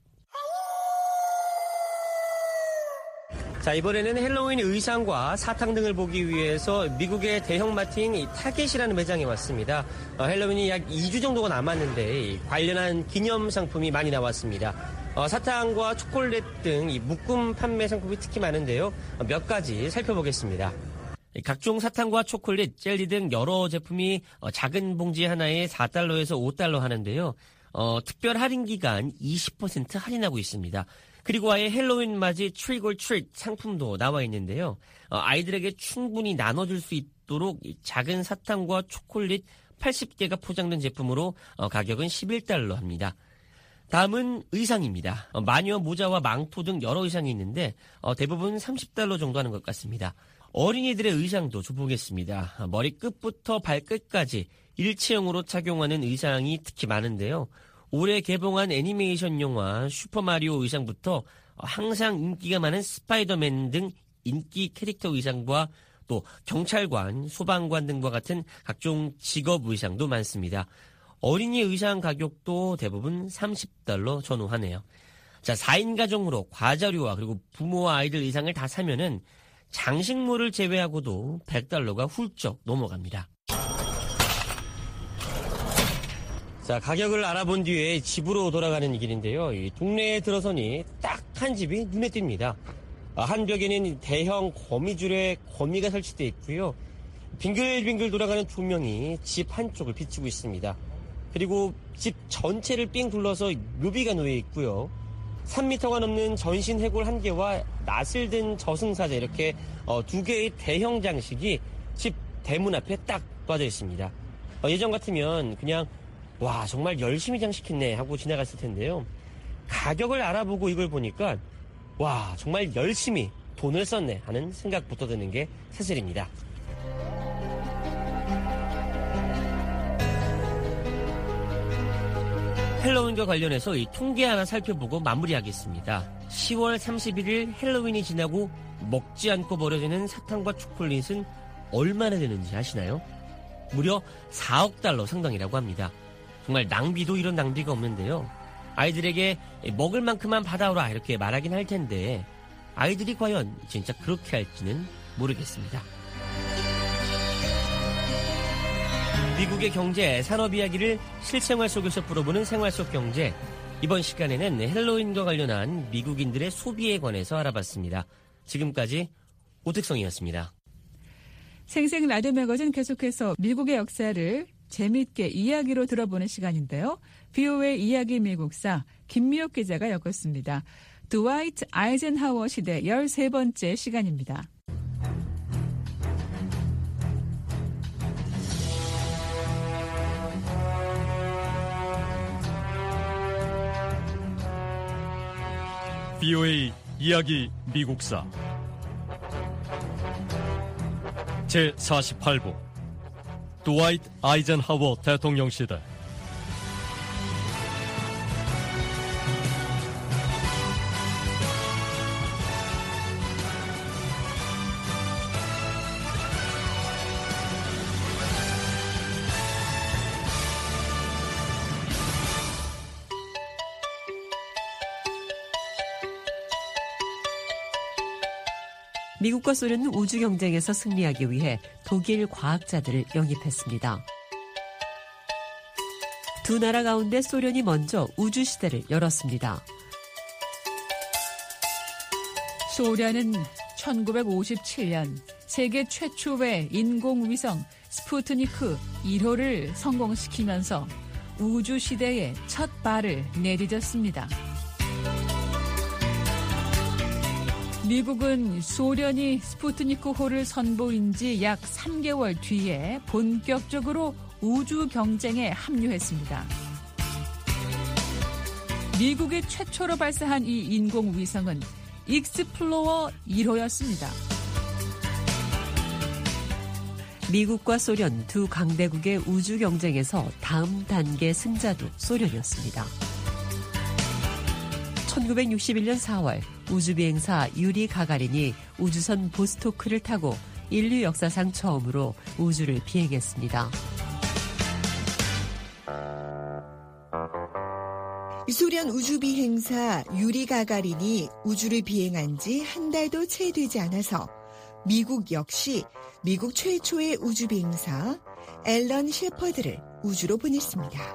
자, 이번에는 헬로윈 의상과 사탕 등을 보기 위해서 미국의 대형마트인 이 타겟이라는 매장에 왔습니다. 어, 헬로윈이 약 이 주 정도가 남았는데 관련한 기념 상품이 많이 나왔습니다. 어, 사탕과 초콜릿 등 이 묶음 판매 상품이 특히 많은데요. 어, 몇 가지 살펴보겠습니다. 각종 사탕과 초콜릿, 젤리 등 여러 제품이 어, 작은 봉지 하나에 사 달러에서 오 달러 하는데요. 어, 특별 할인 기간 이십 퍼센트 할인하고 있습니다. 그리고 아예 헬로윈 맞이 트릭 올 트릿 상품도 나와 있는데요. 어, 아이들에게 충분히 나눠줄 수 있도록 작은 사탕과 초콜릿 팔십 개가 포장된 제품으로 어, 가격은 십일 달러 합니다. 다음은 의상입니다. 어, 마녀 모자와 망토 등 여러 의상이 있는데 어, 대부분 삼십 달러 정도 하는 것 같습니다. 어린이들의 의상도 줘보겠습니다. 머리 끝부터 발끝까지 일체형으로 착용하는 의상이 특히 많은데요. 올해 개봉한 애니메이션 영화 슈퍼마리오 의상부터 항상 인기가 많은 스파이더맨 등 인기 캐릭터 의상과 또 경찰관, 소방관 등과 같은 각종 직업 의상도 많습니다. 어린이 의상 가격도 대부분 삼십 달러 전후하네요. 자, 사 인 가정으로 과자류와 그리고 부모와 아이들 의상을 다 사면은 장식물을 제외하고도 백 달러가 훌쩍 넘어갑니다. 자, 가격을 알아본 뒤에 집으로 돌아가는 길인데요. 이 동네에 들어서니 딱 한 집이 눈에 띕니다. 한 벽에는 대형 거미줄에 거미가 설치되어 있고요. 빙글빙글 돌아가는 조명이 집 한쪽을 비추고 있습니다. 그리고 집 전체를 삥 둘러서 묘비가 놓여 있고요. 삼 미터가 넘는 전신 해골 한 개와 낫을 든 저승사자 이렇게 두 개의 대형 장식이 집 대문 앞에 딱 놔져 있습니다. 예전 같으면 그냥 와, 정말 열심히 장식했네 하고 지나갔을 텐데요. 가격을 알아보고 이걸 보니까 와, 정말 열심히 돈을 썼네 하는 생각부터 드는 게 사실입니다. 헬로윈과 관련해서 이 통계 하나 살펴보고 마무리하겠습니다. 시월 삼십일일 헬로윈이 지나고 먹지 않고 버려지는 사탕과 초콜릿은 얼마나 되는지 아시나요? 무려 사억 달러 상당이라고 합니다. 정말 낭비도 이런 낭비가 없는데요. 아이들에게 먹을 만큼만 받아오라 이렇게 말하긴 할 텐데 아이들이 과연 진짜 그렇게 할지는 모르겠습니다. 미국의 경제, 산업 이야기를 실생활 속에서 풀어보는 생활 속 경제. 이번 시간에는 헬로윈과 관련한 미국인들의 소비에 관해서 알아봤습니다. 지금까지 오택성이었습니다. 생생 라디오 매거진 계속해서 미국의 역사를 재미있게 이야기로 들어보는 시간인데요. 비오에이 이야기 미국사 김미옥 기자가 엮었습니다. 드와이트 아이젠하워 시대 열세 번째 시간입니다. 비오에이 이야기 미국사 제사십팔 부 드와이트 아이젠하워 대통령 시대. 미국과 소련은 우주 경쟁에서 승리하기 위해 독일 과학자들을 영입했습니다. 두 나라 가운데 소련이 먼저 우주 시대를 열었습니다. 소련은 천구백오십칠 년 세계 최초의 인공위성 스푸트니크 일 호를 성공시키면서 우주 시대의 첫 발을 내디뎠습니다. 미국은 소련이 스푸트니크호를 선보인 지 약 삼 개월 뒤에 본격적으로 우주 경쟁에 합류했습니다. 미국이 최초로 발사한 이 인공위성은 익스플로러 일 호였습니다. 미국과 소련 두 강대국의 우주 경쟁에서 다음 단계 승자도 소련이었습니다. 천구백육십일 년 사월 우주비행사 유리 가가린이 우주선 보스토크를 타고 인류 역사상 처음으로 우주를 비행했습니다. 소련 우주비행사 유리 가가린이 우주를 비행한 지 한 달도 채 되지 않아서 미국 역시 미국 최초의 우주비행사 앨런 셰퍼드를 우주로 보냈습니다.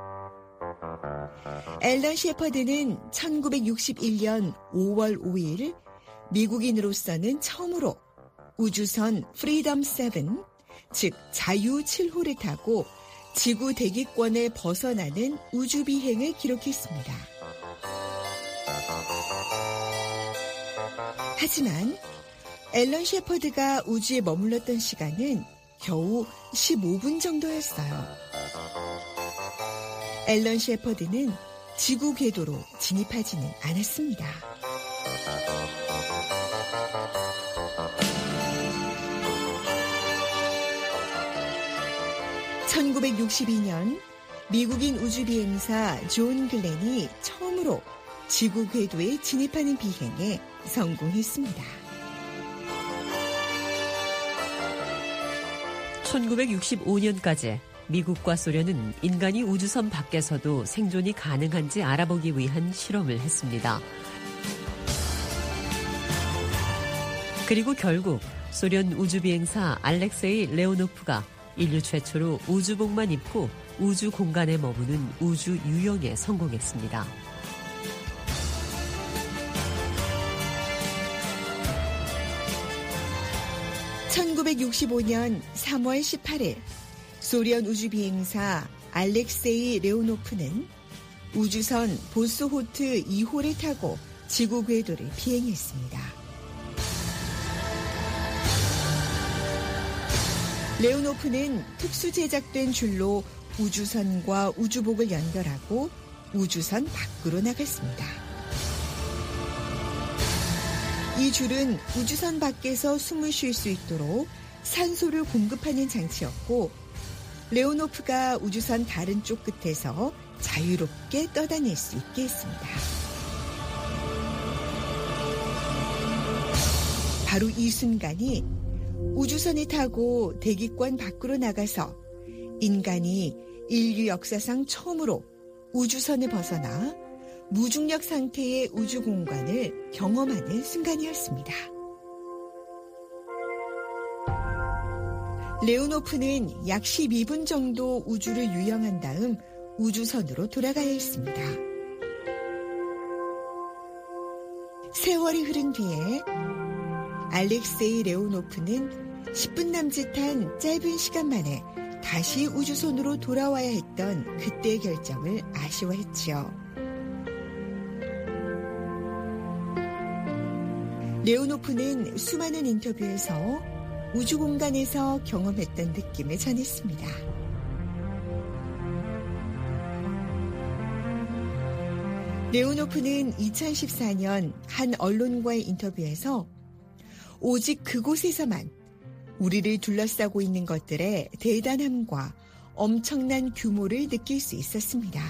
앨런 셰퍼드는 천구백육십일 년 오월 오일 미국인으로서는 처음으로 우주선 프리덤 칠, 즉 자유 칠 호를 타고 지구 대기권을 벗어나는 우주비행을 기록했습니다. 하지만 앨런 셰퍼드가 우주에 머물렀던 시간은 겨우 십오 분 정도였어요. 앨런 셰퍼드는 지구 궤도로 진입하지는 않았습니다. 천구백육십이 년 미국인 우주비행사 존 글렌이 처음으로 지구 궤도에 진입하는 비행에 성공했습니다. 천구백육십오 년까지 미국과 소련은 인간이 우주선 밖에서도 생존이 가능한지 알아보기 위한 실험을 했습니다. 그리고 결국 소련 우주비행사 알렉세이 레오노프가 인류 최초로 우주복만 입고 우주 공간에 머무는 우주 유영에 성공했습니다. 천구백육십오 년 삼월 십팔일 소련 우주비행사 알렉세이 레오노프는 우주선 보스호트 이 호를 타고 지구 궤도를 비행했습니다. 레오노프는 특수 제작된 줄로 우주선과 우주복을 연결하고 우주선 밖으로 나갔습니다. 이 줄은 우주선 밖에서 숨을 쉴 수 있도록 산소를 공급하는 장치였고 레오노프가 우주선 다른 쪽 끝에서 자유롭게 떠다닐 수 있게 했습니다. 바로 이 순간이 우주선을 타고 대기권 밖으로 나가서 인간이 인류 역사상 처음으로 우주선을 벗어나 무중력 상태의 우주 공간을 경험하는 순간이었습니다. 레오노프는 약 십이 분 정도 우주를 유영한 다음 우주선으로 돌아가야 했습니다. 세월이 흐른 뒤에 알렉세이 레오노프는 십 분 남짓한 짧은 시간 만에 다시 우주선으로 돌아와야 했던 그때의 결정을 아쉬워했지요. 레오노프는 수많은 인터뷰에서 우주 공간에서 경험했던 느낌을 전했습니다. 레오노프는 이천십사 년 한 언론과의 인터뷰에서 오직 그곳에서만 우리를 둘러싸고 있는 것들의 대단함과 엄청난 규모를 느낄 수 있었습니다.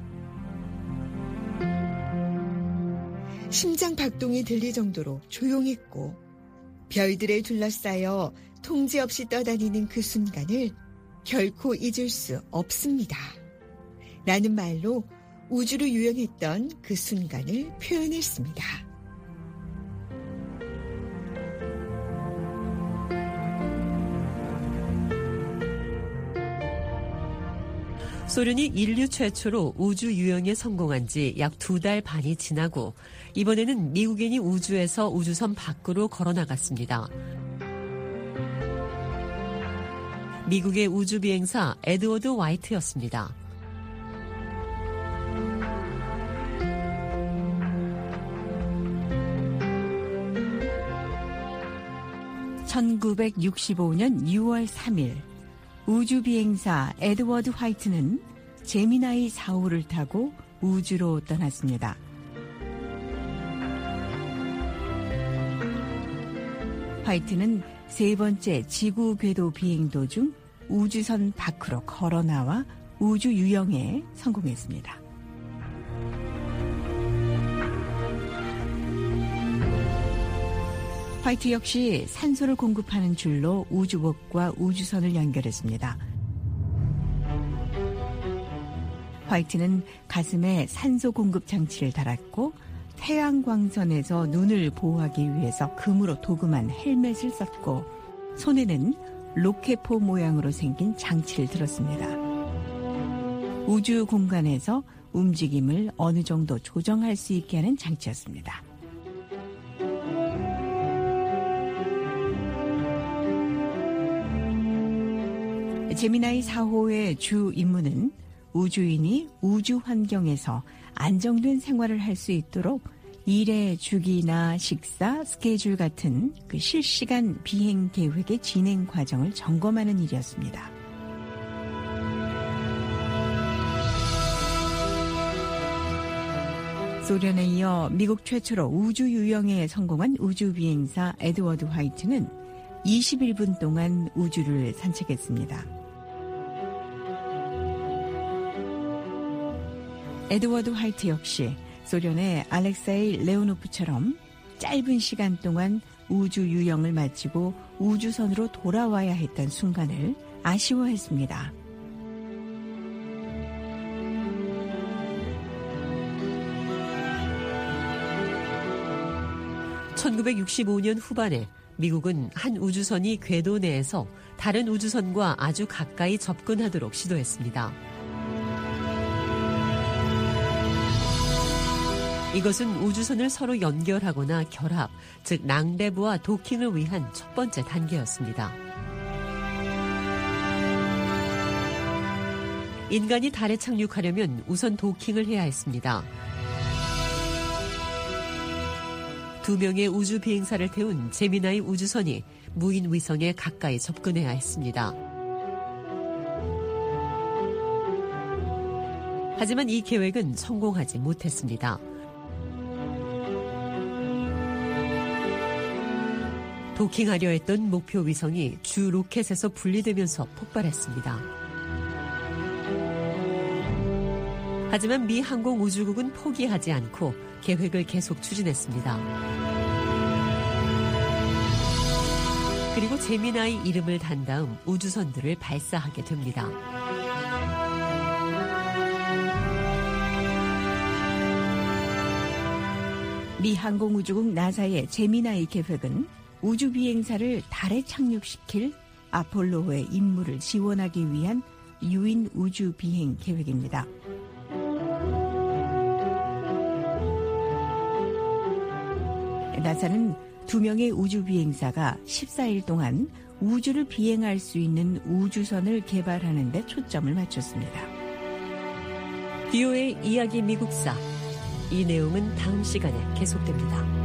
심장 박동이 들릴 정도로 조용했고 별들에 둘러싸여 통제 없이 떠다니는 그 순간을 결코 잊을 수 없습니다. 라는 말로 우주를 유영했던 그 순간을 표현했습니다. 소련이 인류 최초로 우주 유영에 성공한 지 약 두 달 반이 지나고 이번에는 미국인이 우주에서 우주선 밖으로 걸어나갔습니다. 미국의 우주비행사 에드워드 화이트였습니다. 천구백육십오년 유월 삼일 우주비행사 에드워드 화이트는 제미나이 사호를 타고 우주로 떠났습니다. 화이트는 세 번째 지구 궤도 비행 도중 우주선 밖으로 걸어 나와 우주 유영에 성공했습니다. 화이트 역시 산소를 공급하는 줄로 우주복과 우주선을 연결했습니다. 화이트는 가슴에 산소 공급 장치를 달았고 태양광선에서 눈을 보호하기 위해서 금으로 도금한 헬멧을 썼고 손에는 로켓포 모양으로 생긴 장치를 들었습니다. 우주 공간에서 움직임을 어느 정도 조정할 수 있게 하는 장치였습니다. 제미나이 사호의 주 임무는 우주인이 우주 환경에서 안정된 생활을 할 수 있도록 일의 주기나 식사, 스케줄 같은 그 실시간 비행 계획의 진행 과정을 점검하는 일이었습니다. 소련에 이어 미국 최초로 우주 유영에 성공한 우주비행사 에드워드 화이트는 이십일 분 동안 우주를 산책했습니다. 에드워드 화이트 역시 소련의 알렉세이 레오노프처럼 짧은 시간 동안 우주 유영을 마치고 우주선으로 돌아와야 했던 순간을 아쉬워했습니다. 천구백육십오년 후반에 미국은 한 우주선이 궤도 내에서 다른 우주선과 아주 가까이 접근하도록 시도했습니다. 이것은 우주선을 서로 연결하거나 결합, 즉 낭레부와 도킹을 위한 첫 번째 단계였습니다. 인간이 달에 착륙하려면 우선 도킹을 해야 했습니다. 두 명의 우주 비행사를 태운 제미나이 우주선이 무인 위성에 가까이 접근해야 했습니다. 하지만 이 계획은 성공하지 못했습니다. 도킹하려 했던 목표 위성이 주 로켓에서 분리되면서 폭발했습니다. 하지만 미 항공우주국은 포기하지 않고 계획을 계속 추진했습니다. 그리고 제미나이 이름을 단 다음 우주선들을 발사하게 됩니다. 미 항공우주국 나사의 제미나이 계획은 우주 비행사를 달에 착륙시킬 아폴로의 임무를 지원하기 위한 유인 우주 비행 계획입니다. 나사는 두 명의 우주 비행사가 십사일 동안 우주를 비행할 수 있는 우주선을 개발하는 데 초점을 맞췄습니다. 비오에이 이야기 미국사. 이 내용은 다음 시간에 계속됩니다.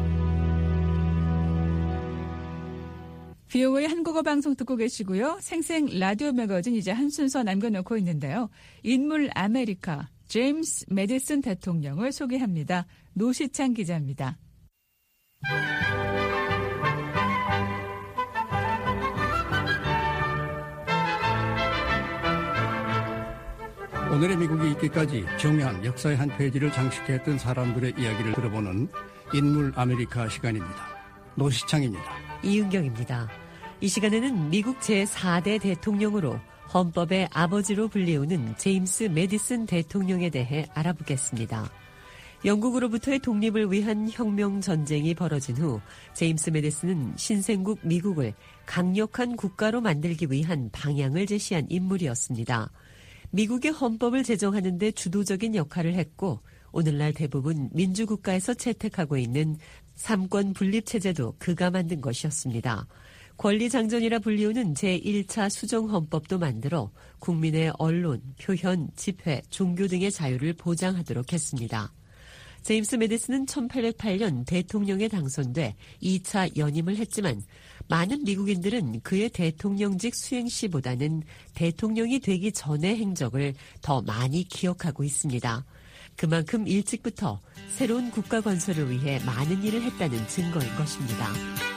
비오에이 한국어 방송 듣고 계시고요. 생생 라디오 매거진 이제 한 순서 남겨놓고 있는데요. 인물 아메리카 제임스 메디슨 대통령을 소개합니다. 노시창 기자입니다. 오늘의 미국이 있기까지 중요한 역사의 한 페이지를 장식했던 사람들의 이야기를 들어보는 인물 아메리카 시간입니다. 노시창입니다. 이은경입니다. 이 시간에는 미국 제사대 대통령으로 헌법의 아버지로 불리우는 제임스 메디슨 대통령에 대해 알아보겠습니다. 영국으로부터의 독립을 위한 혁명 전쟁이 벌어진 후 제임스 메디슨은 신생국 미국을 강력한 국가로 만들기 위한 방향을 제시한 인물이었습니다. 미국의 헌법을 제정하는 데 주도적인 역할을 했고 오늘날 대부분 민주국가에서 채택하고 있는 삼권 분립체제도 그가 만든 것이었습니다. 권리장전이라 불리우는 제일 차 수정헌법도 만들어 국민의 언론, 표현, 집회, 종교 등의 자유를 보장하도록 했습니다. 제임스 매디슨은 천팔백팔 년 대통령에 당선돼 이 차 연임을 했지만 많은 미국인들은 그의 대통령직 수행 시보다는 대통령이 되기 전의 행적을 더 많이 기억하고 있습니다. 그만큼 일찍부터 새로운 국가 건설을 위해 많은 일을 했다는 증거인 것입니다.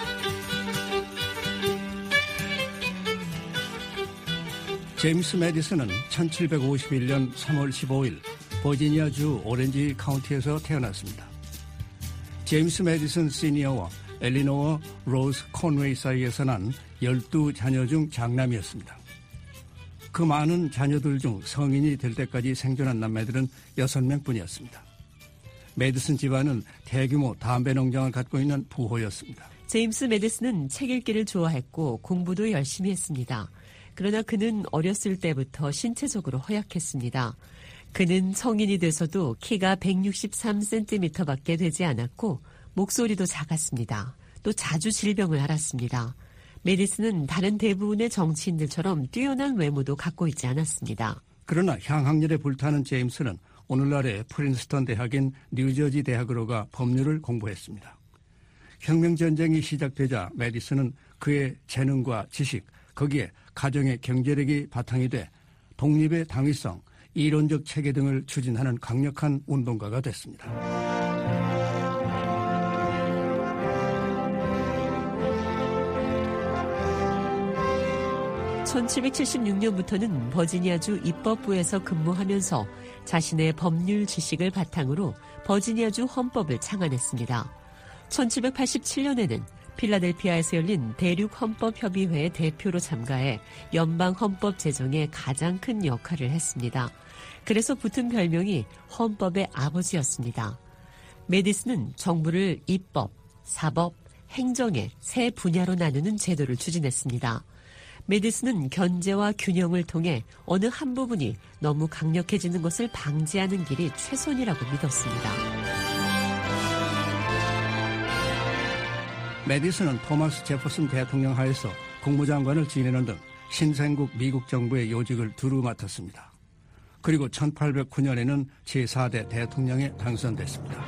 제임스 매디슨은 천칠백오십일 년 삼월 십오일 버지니아주 오렌지 카운티에서 태어났습니다. 제임스 매디슨 시니어와 엘리노어 로즈 콘웨이 사이에서 난 열두 자녀 중 장남이었습니다. 그 많은 자녀들 중 성인이 될 때까지 생존한 남매들은 여섯 명뿐이었습니다. 매디슨 집안은 대규모 담배 농장을 갖고 있는 부호였습니다. 제임스 매디슨은 책 읽기를 좋아했고 공부도 열심히 했습니다. 그러나 그는 어렸을 때부터 신체적으로 허약했습니다. 그는 성인이 돼서도 키가 백육십삼 센티미터밖에 되지 않았고 목소리도 작았습니다. 또 자주 질병을 앓았습니다. 매디슨은 다른 대부분의 정치인들처럼 뛰어난 외모도 갖고 있지 않았습니다. 그러나 향학열에 불타는 제임스는 오늘날의 프린스턴 대학인 뉴저지 대학으로 가 법률을 공부했습니다. 혁명전쟁이 시작되자 매디슨은 그의 재능과 지식, 거기에 가정의 경제력이 바탕이 돼 독립의 당위성, 이론적 체계 등을 추진하는 강력한 운동가가 됐습니다. 천칠백칠십육 년부터는 버지니아주 입법부에서 근무하면서 자신의 법률 지식을 바탕으로 버지니아주 헌법을 창안했습니다. 천칠백팔십칠 년에는 필라델피아에서 열린 대륙헌법협의회의 대표로 참가해 연방헌법 제정에 가장 큰 역할을 했습니다. 그래서 붙은 별명이 헌법의 아버지였습니다. 매디슨은 정부를 입법, 사법, 행정의 세 분야로 나누는 제도를 추진했습니다. 매디슨은 견제와 균형을 통해 어느 한 부분이 너무 강력해지는 것을 방지하는 길이 최선이라고 믿었습니다. 매디슨은 토마스 제퍼슨 대통령 하에서 국무장관을 지내는 등 신생국 미국 정부의 요직을 두루 맡았습니다. 그리고 천팔백구 년에는 제사 대 대통령에 당선됐습니다.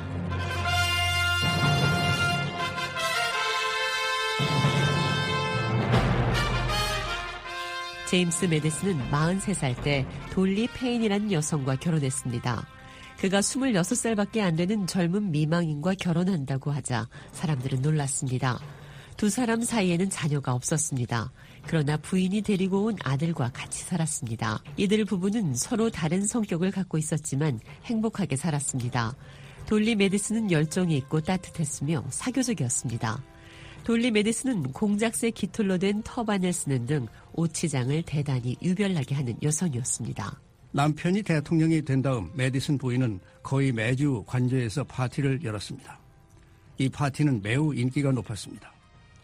제임스 매디슨은 마흔세 살 때 돌리 페인이라는 여성과 결혼했습니다. 그가 스물여섯 살밖에 안 되는 젊은 미망인과 결혼한다고 하자 사람들은 놀랐습니다. 두 사람 사이에는 자녀가 없었습니다. 그러나 부인이 데리고 온 아들과 같이 살았습니다. 이들 부부는 서로 다른 성격을 갖고 있었지만 행복하게 살았습니다. 돌리 매디슨은 열정이 있고 따뜻했으며 사교적이었습니다. 돌리 매디슨은 공작새 깃털로 된 터반을 쓰는 등 옷치장을 대단히 유별나게 하는 여성이었습니다. 남편이 대통령이 된 다음 매디슨 부인은 거의 매주 관저에서 파티를 열었습니다. 이 파티는 매우 인기가 높았습니다.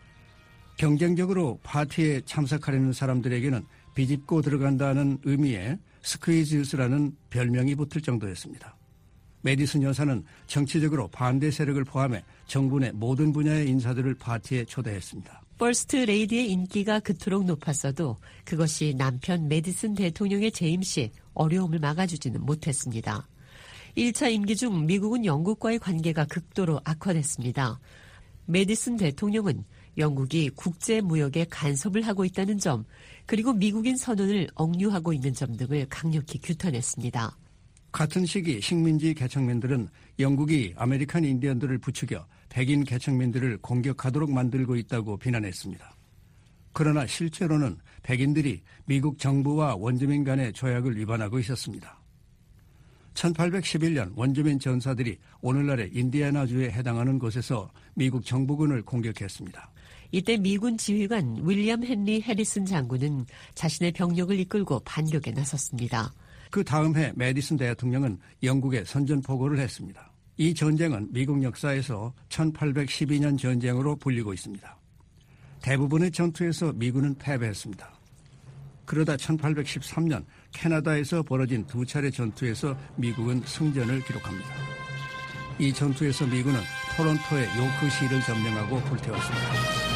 경쟁적으로 파티에 참석하려는 사람들에게는 비집고 들어간다는 의미의 스퀴즈스라는 별명이 붙을 정도였습니다. 매디슨 여사는 정치적으로 반대 세력을 포함해 정부 내 모든 분야의 인사들을 파티에 초대했습니다. 퍼스트 레이디의 인기가 그토록 높았어도 그것이 남편 매디슨 대통령의 재임 시 어려움을 막아주지는 못했습니다. 일 차 임기 중 미국은 영국과의 관계가 극도로 악화됐습니다. 매디슨 대통령은 영국이 국제무역에 간섭을 하고 있다는 점, 그리고 미국인 선언을 억류하고 있는 점 등을 강력히 규탄했습니다. 같은 시기 식민지 개척민들은 영국이 아메리칸 인디언들을 부추겨 백인 개척민들을 공격하도록 만들고 있다고 비난했습니다. 그러나 실제로는 백인들이 미국 정부와 원주민 간의 조약을 위반하고 있었습니다. 천팔백십일 년 원주민 전사들이 오늘날의 인디애나주에 해당하는 곳에서 미국 정부군을 공격했습니다. 이때 미군 지휘관 윌리엄 헨리 해리슨 장군은 자신의 병력을 이끌고 반격에 나섰습니다. 그 다음 해 매디슨 대통령은 영국에 선전포고를 했습니다. 이 전쟁은 미국 역사에서 천팔백십이 년 전쟁으로 불리고 있습니다. 대부분의 전투에서 미군은 패배했습니다. 그러다 천팔백십삼 년 캐나다에서 벌어진 두 차례 전투에서 미국은 승전을 기록합니다. 이 전투에서 미군은 토론토의 요크시를 점령하고 불태웠습니다.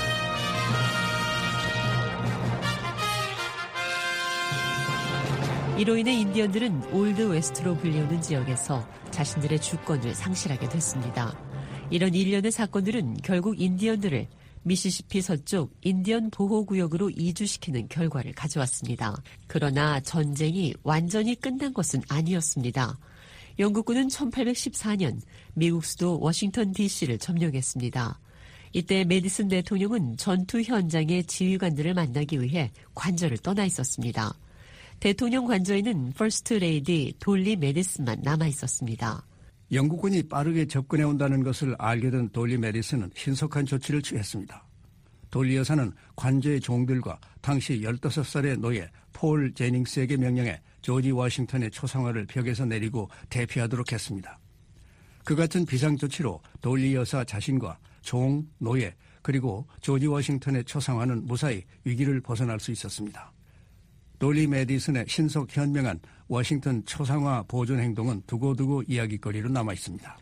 이로 인해 인디언들은 올드 웨스트로 불리우는 지역에서 자신들의 주권을 상실하게 됐습니다. 이런 일련의 사건들은 결국 인디언들을 미시시피 서쪽 인디언 보호구역으로 이주시키는 결과를 가져왔습니다. 그러나 전쟁이 완전히 끝난 것은 아니었습니다. 영국군은 천팔백십사 년 미국 수도 워싱턴 디씨를 점령했습니다. 이때 메디슨 대통령은 전투 현장의 지휘관들을 만나기 위해 관저를 떠나 있었습니다. 대통령 관저에는 퍼스트 레이디 돌리 메디슨만 남아 있었습니다. 영국군이 빠르게 접근해 온다는 것을 알게 된 돌리 메디슨은 신속한 조치를 취했습니다. 돌리 여사는 관저의 종들과 당시 열다섯 살의 노예 폴 제닝스에게 명령해 조지 워싱턴의 초상화를 벽에서 내리고 대피하도록 했습니다. 그 같은 비상조치로 돌리 여사 자신과 종, 노예, 그리고 조지 워싱턴의 초상화는 무사히 위기를 벗어날 수 있었습니다. 돌리 메디슨의 신속 현명한 워싱턴 초상화 보존 행동은 두고두고 이야기거리로 남아 있습니다.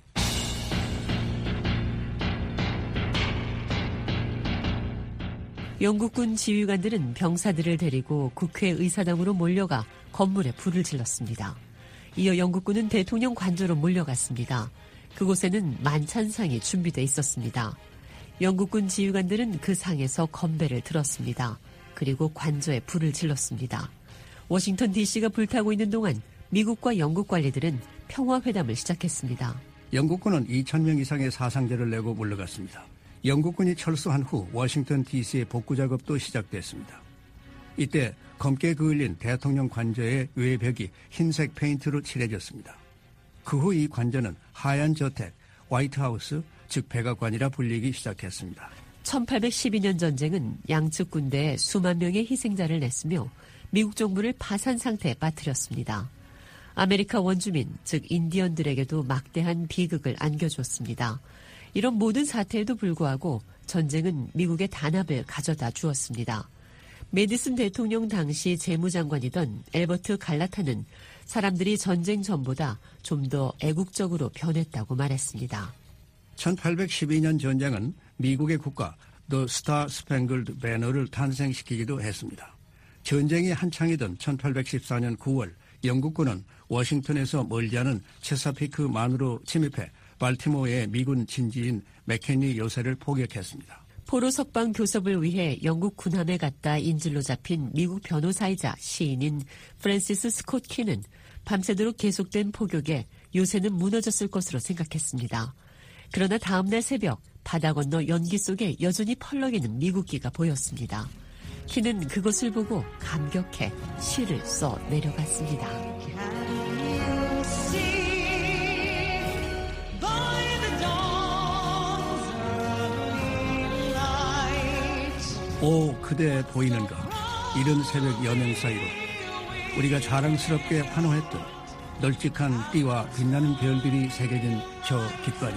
영국군 지휘관들은 병사들을 데리고 국회의사당으로 몰려가 건물에 불을 질렀습니다. 이어 영국군은 대통령 관저로 몰려갔습니다. 그곳에는 만찬상이 준비돼 있었습니다. 영국군 지휘관들은 그 상에서 건배를 들었습니다. 그리고 관저에 불을 질렀습니다. 워싱턴 디씨가 불타고 있는 동안 미국과 영국 관리들은 평화회담을 시작했습니다. 영국군은 이천 명 이상의 사상자를 내고 물러갔습니다. 영국군이 철수한 후 워싱턴 디씨의 복구 작업도 시작됐습니다. 이때 검게 그을린 대통령 관저의 외벽이 흰색 페인트로 칠해졌습니다. 그 후 이 관저는 하얀 저택, 화이트하우스, 즉 백악관이라 불리기 시작했습니다. 천팔백십이 년 전쟁은 양측 군대에 수만 명의 희생자를 냈으며 미국 정부를 파산 상태에 빠뜨렸습니다. 아메리카 원주민, 즉 인디언들에게도 막대한 비극을 안겨줬습니다. 이런 모든 사태에도 불구하고 전쟁은 미국의 단합을 가져다 주었습니다. 메디슨 대통령 당시 재무장관이던 엘버트 갈라타는 사람들이 전쟁 전보다 좀 더 애국적으로 변했다고 말했습니다. 천팔백십이 년 전쟁은 미국의 국가 The Star Spangled Banner를 탄생시키기도 했습니다. 전쟁이 한창이던 천팔백십사 년 구월 영국군은 워싱턴에서 멀지 않은 체사피크만으로 침입해 발티모어의 미군 진지인 맥케니 요새를 포격했습니다. 포로 석방 교섭을 위해 영국 군함에 갔다 인질로 잡힌 미국 변호사이자 시인인 프랜시스 스콧 키는 밤새도록 계속된 포격에 요새는 무너졌을 것으로 생각했습니다. 그러나 다음날 새벽 바다 건너 연기 속에 여전히 펄럭이는 미국기가 보였습니다. 키는 그것을 보고 감격해 시를 써 내려갔습니다. 오 그대 보이는가 이른 새벽 여명 사이로 우리가 자랑스럽게 환호했던 널찍한 띠와 빛나는 별들이 새겨진 저 깃발이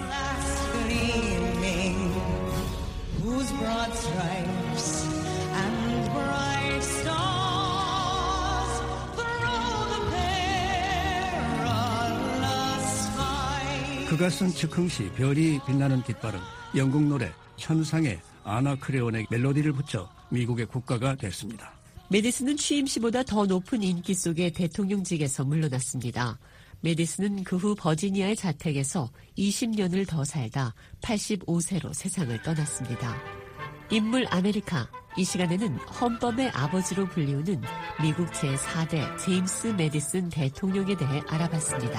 그가 쓴 즉흥시 별이 빛나는 깃발은 영국 노래 천상의 아나 크레온의 멜로디를 붙여 미국의 국가가 됐습니다. 메디슨은 취임 시보다 더 높은 인기 속에 대통령직에서 물러났습니다. 메디슨은 그 후 버지니아의 자택에서 이십 년을 더 살다 팔십오 세로 세상을 떠났습니다. 인물 아메리카, 이 시간에는 헌법의 아버지로 불리우는 미국 제사 대 제임스 메디슨 대통령에 대해 알아봤습니다.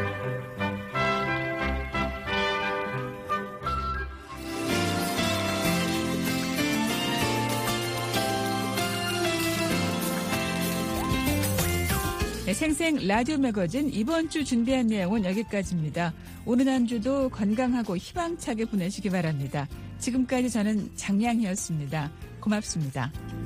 네, 생생 라디오 매거진 이번 주 준비한 내용은 여기까지입니다. 오늘 한 주도 건강하고 희망차게 보내시기 바랍니다. 지금까지 저는 장량이었습니다. 고맙습니다.